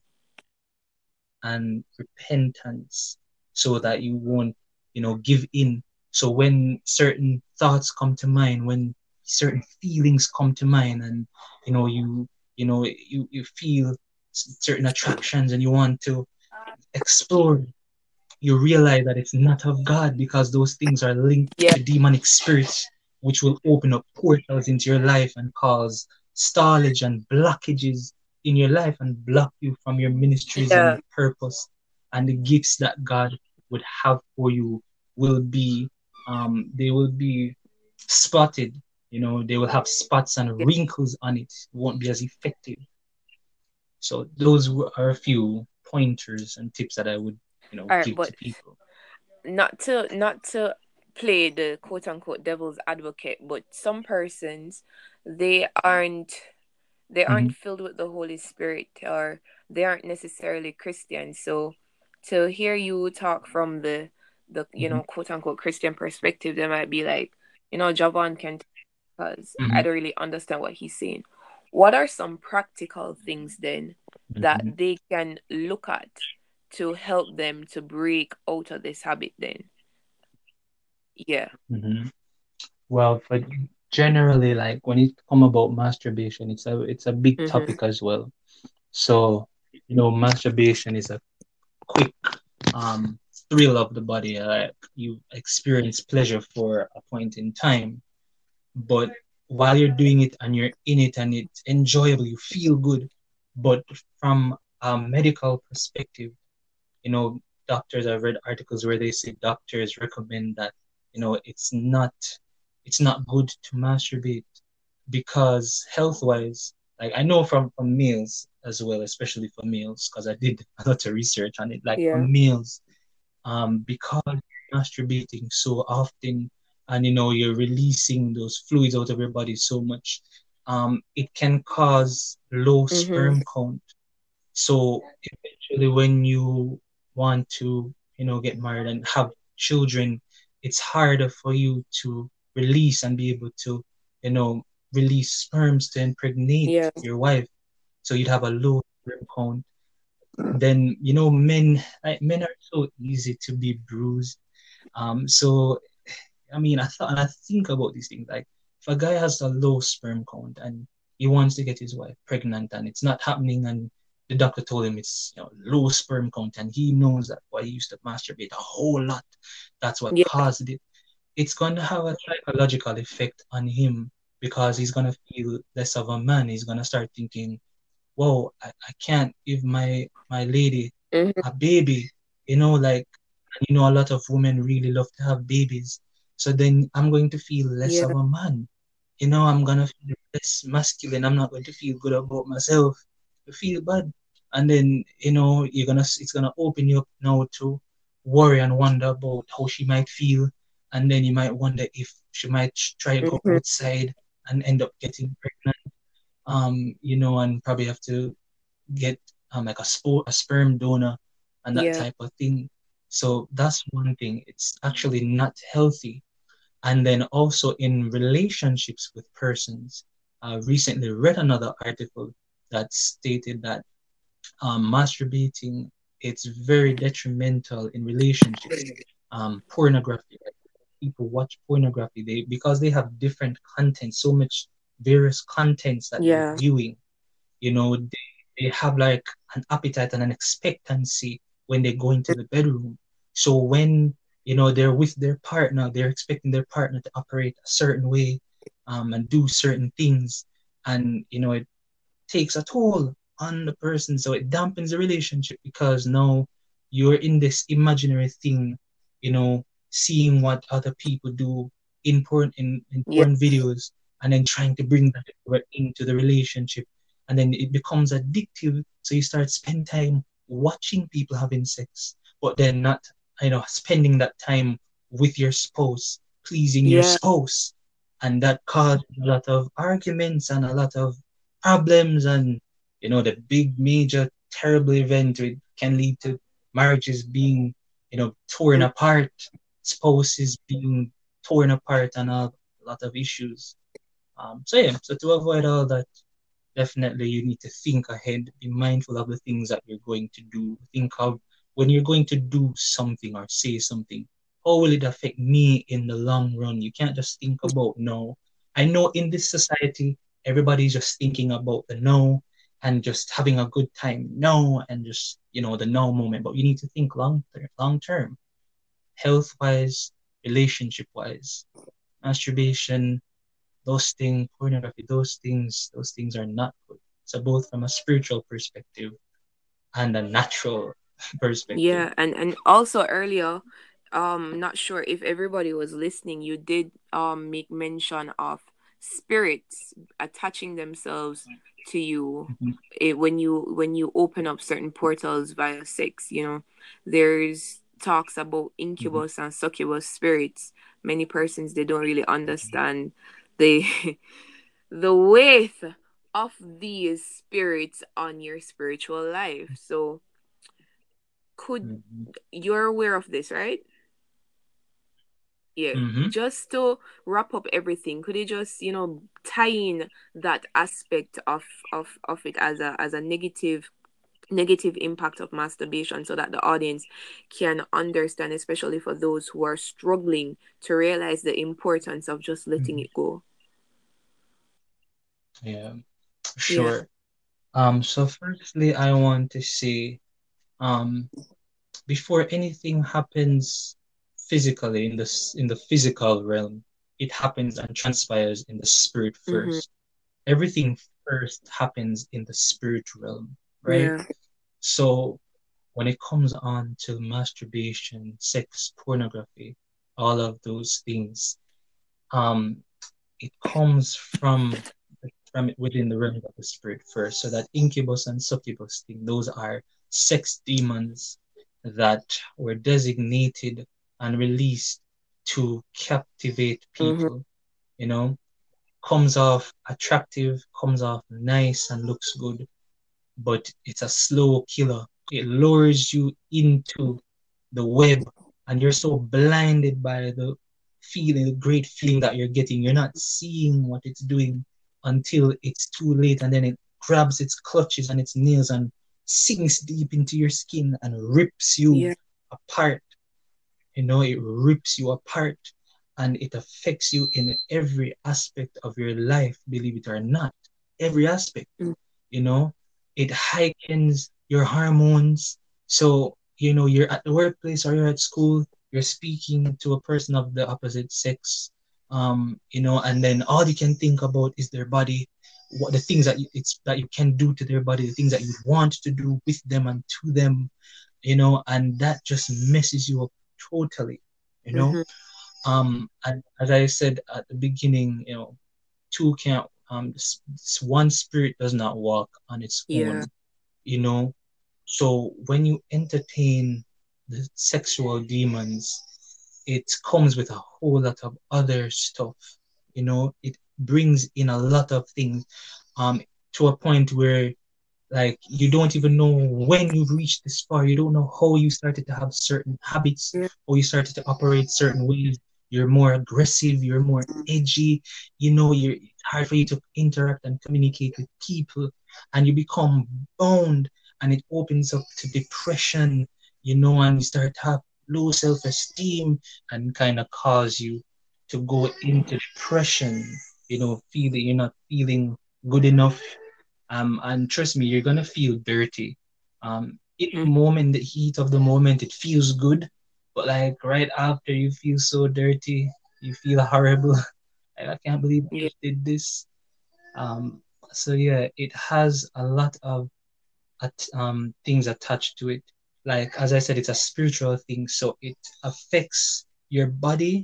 and repentance so that you won't, you know, give in. So when certain thoughts come to mind, when certain feelings come to mind and, you know, you, you know, you, you feel certain attractions and you want to explore, you realize that it's not of God because those things are linked Yeah. to demonic spirits, which will open up portals into your life and cause stallage and blockages in your life and block you from your ministries and Yeah. your purpose. And the gifts that God would have for you will be, um, they will be spotted. You know, they will have spots and Yeah. wrinkles on it. It won't be as effective. So those are a few pointers and tips that I would, you know, All right, give to but people. not to not to play the quote unquote devil's advocate, but some persons, they aren't they aren't Mm-hmm. filled with the Holy Spirit, or they aren't necessarily Christian. So to hear you talk from the the you Mm-hmm. know quote unquote Christian perspective, they might be like, you know, Javon can, because I Mm-hmm. don't really understand what he's saying. What are some practical things then that Mm-hmm. they can look at to help them to break out of this habit then? Yeah. Mm-hmm. Well, for generally, like when it come about masturbation, it's a it's a big Mm-hmm. topic as well. So, you know, masturbation is a quick um thrill of the body. Uh, you experience pleasure for a point in time, but while you're doing it and you're in it and it's enjoyable, you feel good. But from a medical perspective, you know, doctors, I've read articles where they say doctors recommend that, you know, it's not it's not good to masturbate because health wise, like I know from from males as well, especially for males, because I did a lot of research on it. Like for Yeah. males, um, because you're masturbating so often and you know you're releasing those fluids out of your body so much, um, it can cause low Mm-hmm. sperm count. So eventually, when you want to, you know, get married and have children, it's harder for you to release and be able to, you know, release sperms to impregnate Yeah. your wife. So you'd have a low sperm count. Then, you know, men, like, men are so easy to be bruised. Um, so I mean, I thought and I think about these things. Like, if a guy has a low sperm count and he wants to get his wife pregnant and it's not happening, and the doctor told him it's, you know, low sperm count, and he knows that why he used to masturbate a whole lot, that's what Yeah. caused it. It's going to have a psychological effect on him because he's going to feel less of a man. He's going to start thinking, whoa, I, I can't give my my lady Mm-hmm. a baby, you know, like, you know, a lot of women really love to have babies. So then I'm going to feel less Yeah. of a man. You know, I'm gonna feel less masculine. I'm not going to feel good about myself. I feel bad. And then, you know, you're gonna it's gonna open you up now to worry and wonder about how she might feel. And then you might wonder if she might try to go Mm-hmm. outside and end up getting pregnant. Um, you know, and probably have to get um, like a, spo- a sperm donor and that Yeah. type of thing. So that's one thing. It's actually not healthy. And then also in relationships with persons, I recently read another article that stated that um, masturbating, it's very detrimental in relationships. Um, pornography, like, people watch pornography they because they have different content, so much various contents that they're Yeah. viewing. You know, they, they have like an appetite and an expectancy when they go into the bedroom. So when, you know, they're with their partner, they're expecting their partner to operate a certain way, um, and do certain things. And, you know, it takes a toll on the person. So it dampens the relationship because now you're in this imaginary thing, you know, seeing what other people do in porn in, in Yeah. porn videos, and then trying to bring that over into the relationship. And then it becomes addictive. So you start spending time watching people having sex, but then not, you know, spending that time with your spouse, pleasing your Yeah. spouse. And that caused a lot of arguments and a lot of problems, and you know the big major terrible event, it can lead to marriages being, you know, torn apart, spouses being torn apart, and a lot of issues. Um, so yeah, so to avoid all that, definitely you need to think ahead, be mindful of the things that you're going to do. Think of when you're going to do something or say something, how will it affect me in the long run? You can't just think about no. I know in this society, everybody's just thinking about the no. and just having a good time now and just, you know, the now moment. But you need to think long term, long term, health wise, relationship wise. Masturbation, those things, pornography, those things, those things are not good. So both from a spiritual perspective and a natural perspective. Yeah, and and also earlier, um, not sure if everybody was listening. You did um make mention of spirits attaching themselves to you. Mhm. It, when you when you open up certain portals via sex, you know, there's talks about Mhm. incubus and succubus spirits. Many persons they don't really understand the the weight of these spirits on your spiritual life. So could Mhm. you're aware of this, right? Yeah. Mhm. Just to wrap up everything, could you just, you know, tie in that aspect of of of it as a as a negative negative impact of masturbation so that the audience can understand, especially for those who are struggling to realize the importance of just letting Mhm. it go. Yeah, Yeah. sure. Um, so firstly, I want to say, um, before anything happens physically in this in the physical realm, it happens and transpires in the spirit Mm-hmm. first. Everything first happens in the spirit realm, right? Yeah. So when it comes on to masturbation, sex, pornography, all of those things, um, it comes from from within the realm of the spirit first. So that incubus and succubus thing, those are sex demons that were designated and released to captivate Mm-hmm. people, you know, comes off attractive, comes off nice and looks good, but it's a slow killer. It lures you into the web, and you're so blinded by the feeling, the great feeling that you're getting. You're not seeing what it's doing until it's too late, and then it grabs its clutches and its nails and sinks deep into your skin and rips you Yeah. apart. You know, it rips you apart and it affects you in every aspect of your life, believe it or not. Every aspect, Mm. you know, it heightens your hormones. So, you know, you're at the workplace or you're at school, you're speaking to a person of the opposite sex, um, you know, and then all you can think about is their body, what the things that you, it's that you can do to their body, the things that you want to do with them and to them, you know, and that just messes you up totally, you know. Mm-hmm. Um, and as I said at the beginning, you know, two can't um s- s- one spirit does not walk on its Yeah. own, you know. So when you entertain the sexual demons, it comes with a whole lot of other stuff, you know. It brings in a lot of things, um to a point where, like, you don't even know when you've reached this far. You don't know how you started to have certain habits, Yeah. or you started to operate certain ways. You're more aggressive, you're more edgy, you know, you're it's hard for you to interact and communicate with people, and you become bound, and it opens up to depression, you know, and you start to have low self-esteem and kind of cause you to go into depression, you know, feel that you're not feeling good enough, um, and trust me, you're gonna feel dirty. Um, in the Mm. moment, the heat of the moment, it feels good, but like right after, you feel so dirty, you feel horrible. Like, I can't believe I Yeah. just did this. Um, so yeah, it has a lot of at, um things attached to it. Like as I said, it's a spiritual thing, so it affects your body,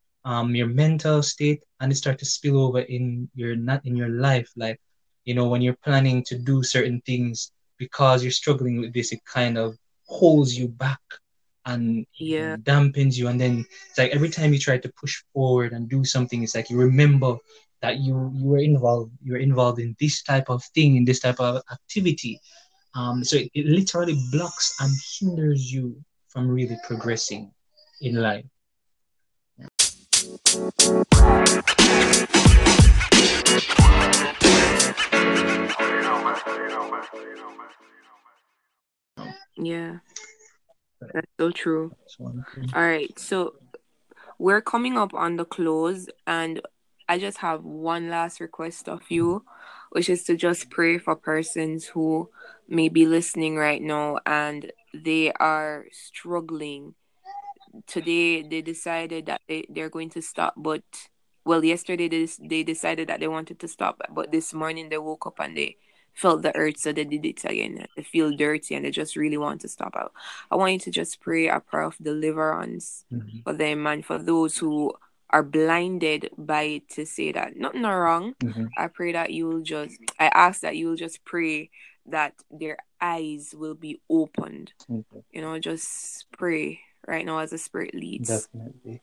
um your mental state, and it starts to spill over in your not in your life. Like, you know, when you're planning to do certain things, because you're struggling with this, it kind of holds you back and Yeah. dampens you. And then it's like every time you try to push forward and do something, it's like you remember that you you were involved you were involved in this type of thing, in this type of activity. Um so it, it literally blocks and hinders you from really progressing in life. Yeah. That's so true. That's one thing. All right. So we're coming up on the close, and I just have one last request of you. which is to just pray for persons who may be listening right now and they are struggling. Today they decided that they, they're going to stop, but well, yesterday they, they decided that they wanted to stop, but this morning they woke up and they felt the urge, so they did it again. They feel dirty and they just really want to stop out. I want you to just pray a prayer of deliverance mm-hmm. for them and for those who are blinded by it to say that nothing are wrong. Mm-hmm. I pray that you will just, I ask that you will just pray that their eyes will be opened. Mm-hmm. You know, just pray right now as the Spirit leads. Definitely.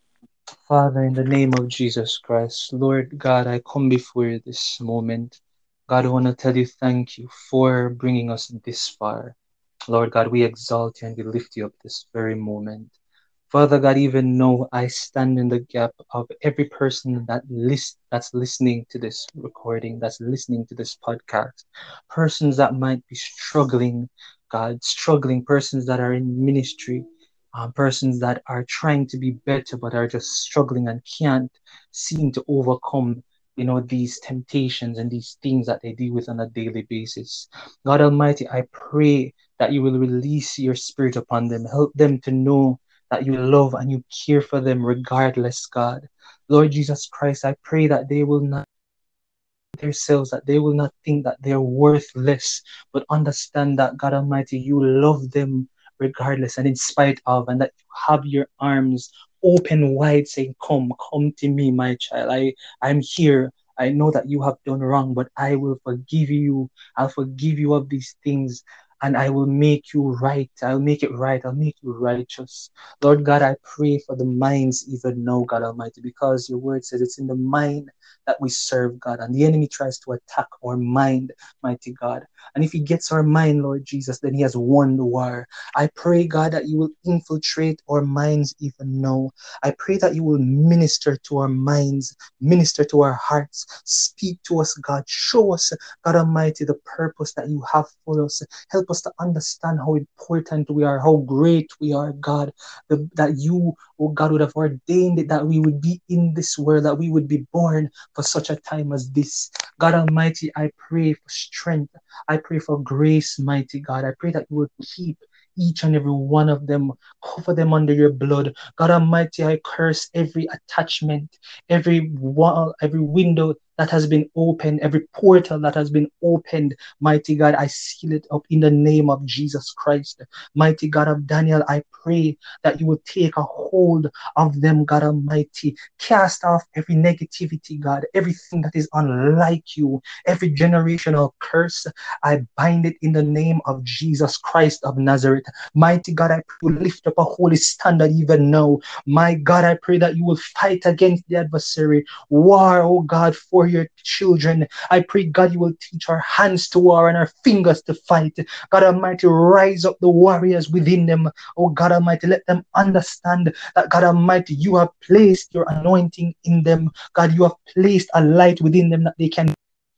Father, in the name of Jesus Christ, Lord God, I come before you this moment. God, I want to tell you thank you for bringing us this far. Lord God, we exalt you and we lift you up this very moment. Father God, even though I stand in the gap of every person that list, that's listening to this recording, that's listening to this podcast, persons that might be struggling, God, struggling, persons that are in ministry, uh, persons that are trying to be better but are just struggling and can't seem to overcome, you know, these temptations and these things that they deal with on a daily basis. God Almighty, I pray that you will release your Spirit upon them, help them to know that you love and you care for them regardless, God. Lord Jesus Christ, I pray that they will not themselves, that they will not think that they're worthless, but understand that, God Almighty, you love them regardless and in spite of, and that you have your arms open wide saying, come, come to me, my child. I, I'm here. I know that you have done wrong, but I will forgive you. I'll forgive you of these things. And I will make you right. I'll make it right. I'll make you righteous. Lord God, I pray for the minds even now, God Almighty, because your word says it's in the mind that we serve, God. And the enemy tries to attack our mind, mighty God. And if he gets our mind, Lord Jesus, then he has won the war. I pray, God, that you will infiltrate our minds even now. I pray that you will minister to our minds, minister to our hearts. Speak to us, God. Show us, God Almighty, the purpose that you have for us. Help us to understand how important we are, how great we are, God, the, that you, oh God, would have ordained it, that we would be in this world, that we would be born for such a time as this. God Almighty, I pray for strength. I pray for grace, mighty God. I pray that you would keep each and every one of them, cover them under your blood. God Almighty, I curse every attachment, every wall, every window that has been opened, every portal that has been opened, mighty God, I seal it up in the name of Jesus Christ. Mighty God of Daniel, I pray that you will take a hold of them, God Almighty. Cast off every negativity, God, everything that is unlike you, every generational curse. I bind it in the name of Jesus Christ of Nazareth. Mighty God, I pray you lift up a holy standard even now. My God, I pray that you will fight against the adversary. War, oh God, for your children. I pray, God, you will teach our hands to war and our fingers to fight. God Almighty, rise up the warriors within them. Oh God Almighty, let them understand that, God Almighty, you have placed your anointing in them. God, you have placed a light within them that they can.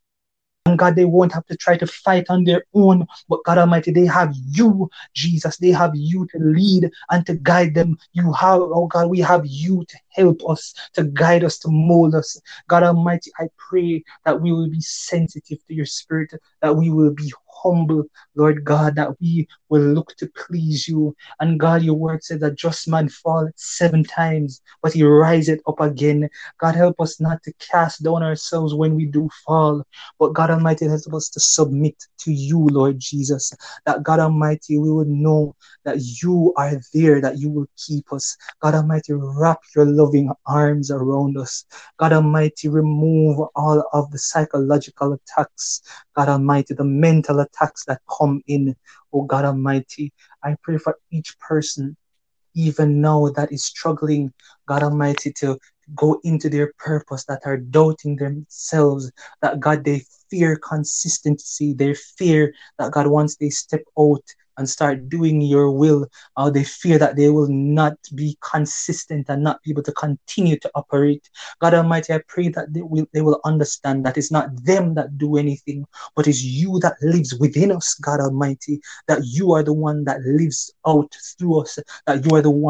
And God, they won't have to try to fight on their own. But God Almighty, they have you, Jesus. They have you to lead and to guide them. You have, oh God, we have you to help us, to guide us, to mold us. God Almighty, I pray that we will be sensitive to your Spirit, that we will be humble, Lord God, that we will look to please you. And God, your word said that just man fall seven times, but he riseth up again. God, help us not to cast down ourselves when we do fall, but God Almighty, help us to submit to you, Lord Jesus, that God Almighty, we will know that you are there, that you will keep us. God Almighty, wrap your loving arms around us. God Almighty, remove all of the psychological attacks. God Almighty, the mental attacks that come in. Oh God Almighty, I pray for each person, even now, that is struggling, God Almighty, to go into their purpose, that are doubting themselves, that God, they fear consistency, they fear that God, once they step out and start doing your will, uh, they fear that they will not be consistent and not be able to continue to operate. God Almighty, I pray that they will, they will understand that it's not them that do anything, but it's you that lives within us, God Almighty, that you are the one that lives out through us, that you are the one that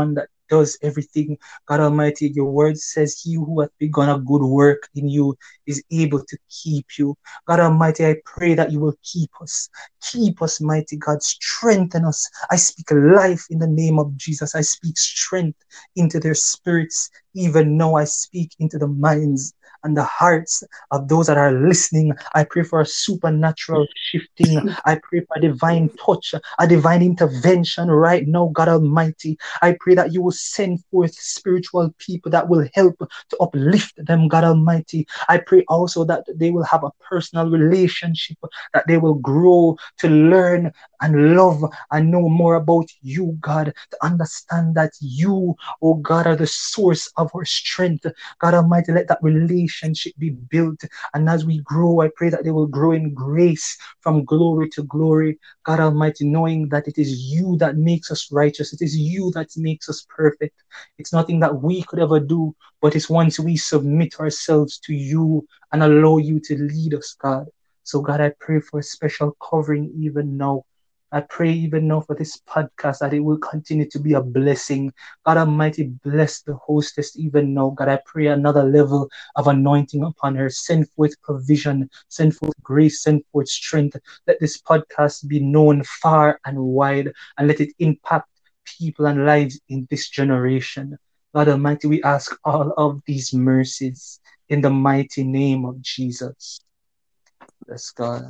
does everything. God Almighty, your word says, He who hath begun a good work in you is able to keep you. God Almighty, I pray that you will keep us. Keep us, mighty God. Strengthen us. I speak life in the name of Jesus. I speak strength into their spirits. Even now, I speak into the minds and the hearts of those that are listening. I pray for a supernatural shifting. I pray for a divine touch, a divine intervention right now, God Almighty. I pray that you will send forth spiritual people that will help to uplift them, God Almighty. I pray also that they will have a personal relationship, that they will grow to learn and love and know more about you, God, to understand that you, oh God, are the source of our strength. God Almighty, let that relationship be built. And as we grow, I pray that they will grow in grace from glory to glory. God Almighty, knowing that it is you that makes us righteous. It is you that makes us perfect. It's nothing that we could ever do, but it's once we submit ourselves to you and allow you to lead us, God. So God, I pray for a special covering even now. I pray even now for this podcast that it will continue to be a blessing. God Almighty, bless the hostess even now. God, I pray another level of anointing upon her. Send forth provision, send forth grace, send forth strength. Let this podcast be known far and wide, and let it impact people and lives in this generation. God Almighty, we ask all of these mercies in the mighty name of Jesus. Bless God.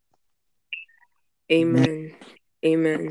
Amen. Amen.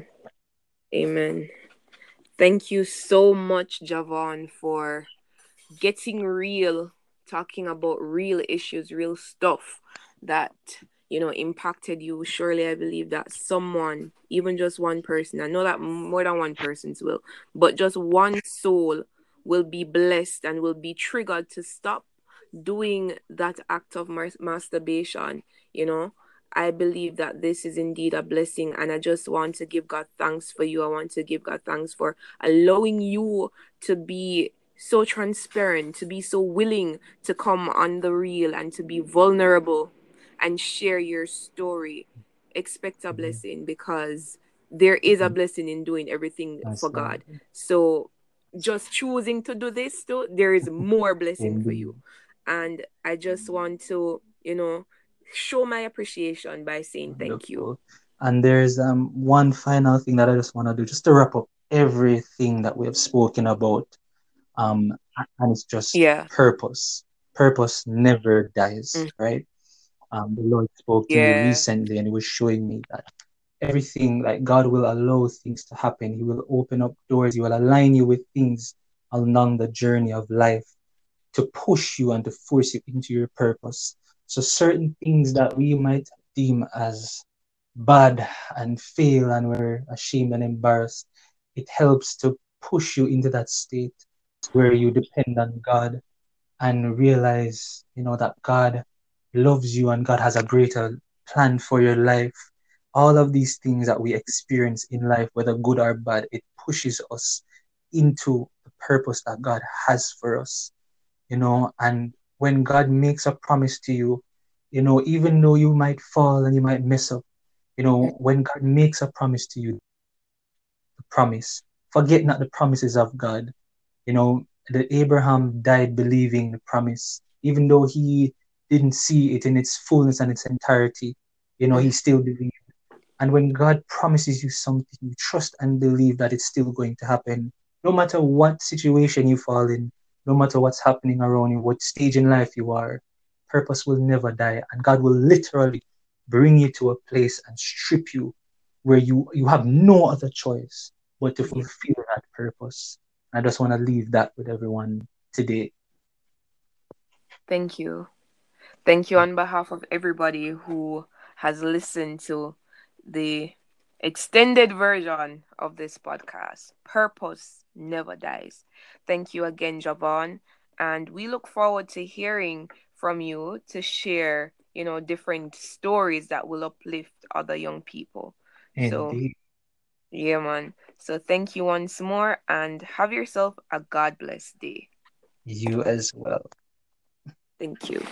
Amen. Thank you so much, Javon, for getting real, talking about real issues, real stuff that, you know, impacted you. Surely I believe that someone, even just one person, I know that more than one person's will, but just one soul will be blessed and will be triggered to stop doing that act of mas- masturbation, you know. I believe that this is indeed a blessing, and I just want to give God thanks for you. I want to give God thanks for allowing you to be so transparent, to be so willing to come on the reel and to be vulnerable and share your story. Expect a blessing, because there is a blessing in doing everything for God. So just choosing to do this, though, there is more blessing for you. And I just want to, you know, show my appreciation by saying thank you. Wonderful. And there's um one final thing that I just want to do, just to wrap up everything that we have spoken about. Um, and it's just Yeah. purpose. Purpose never dies, Mm. right? Um, the Lord spoke to me Yeah. recently, and He was showing me that everything, like God will allow things to happen. He will open up doors. He will align you with things along the journey of life to push you and to force you into your purpose. So certain things that we might deem as bad and fail and we're ashamed and embarrassed, it helps to push you into that state where you depend on God and realize, you know, that God loves you and God has a greater plan for your life. All of these things that we experience in life, whether good or bad, it pushes us into the purpose that God has for us, you know. And when God makes a promise to you, you know, even though you might fall and you might mess up, you know, when God makes a promise to you, the promise, forget not the promises of God. You know, the Abraham died believing the promise, even though he didn't see it in its fullness and its entirety. You know, he still believed. And when God promises you something, you trust and believe that it's still going to happen. No matter what situation you fall in, no matter what's happening around you, what stage in life you are, purpose will never die. And God will literally bring you to a place and strip you where you, you have no other choice but to fulfill that purpose. I just want to leave that with everyone today. Thank you. Thank you on behalf of everybody who has listened to the extended version of this podcast. Purpose never dies. Thank you again, Javon. And we look forward to hearing from you to share, you know, different stories that will uplift other young people. So, Indeed. yeah, man. So thank you once more, and have yourself a God bless day. You as well. Thank you.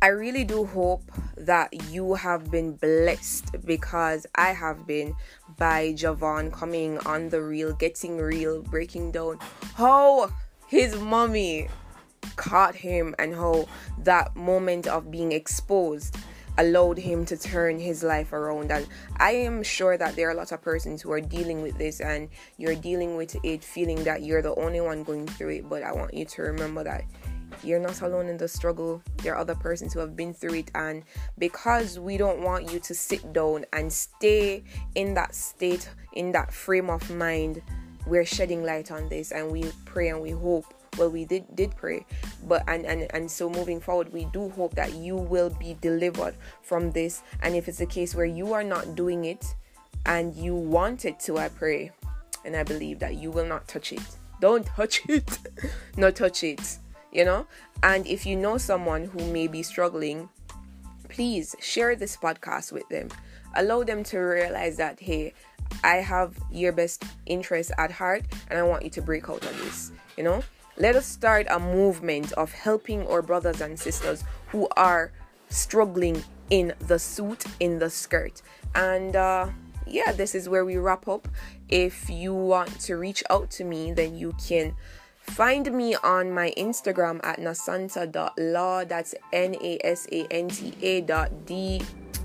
I really do hope that you have been blessed, because I have been, by Javon coming on the reel, getting real, breaking down how his mommy caught him and how that moment of being exposed allowed him to turn his life around. And I am sure that there are a lot of persons who are dealing with this, and you're dealing with it feeling that you're the only one going through it. But I want you to remember that you're not alone in the struggle. There are other persons who have been through it, and because we don't want you to sit down and stay in that state, in that frame of mind, we're shedding light on this, and we pray and we hope. Well, we did did pray, but and, and and so moving forward, we do hope that you will be delivered from this. And if it's a case where you are not doing it and you want it to, I pray and I believe that you will not touch it. Don't touch it. Not touch it. You know? And if you know someone who may be struggling, please share this podcast with them. Allow them to realize that, hey, I have your best interest at heart, and I want you to break out of this. You know? Let us start a movement of helping our brothers and sisters who are struggling in the suit, in the skirt. And uh, yeah, this is where we wrap up. If you want to reach out to me, then you can find me on my Instagram at nasanta dot law. That's N A S A N T A dot D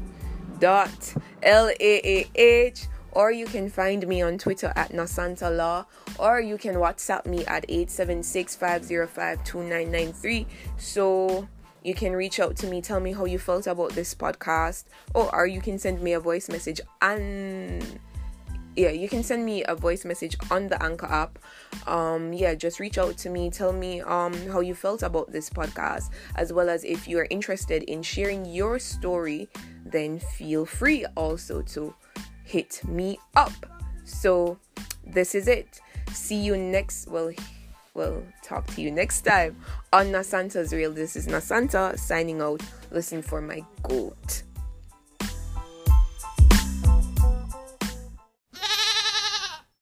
dot L A A H. Or you can find me on Twitter at Nasanta Law, or you can WhatsApp me at eight seven six, five zero five, two nine nine three. So you can reach out to me, tell me how you felt about this podcast, or, or you can send me a voice message and yeah, you can send me a voice message on the Anchor app. Um, yeah, just reach out to me, tell me um how you felt about this podcast, as well as if you are interested in sharing your story, then feel free also to hit me up. So this is it. See you next, well, well, talk to you next time on Nasanta's Reel. This is Nasanta signing out. Listen for my goat.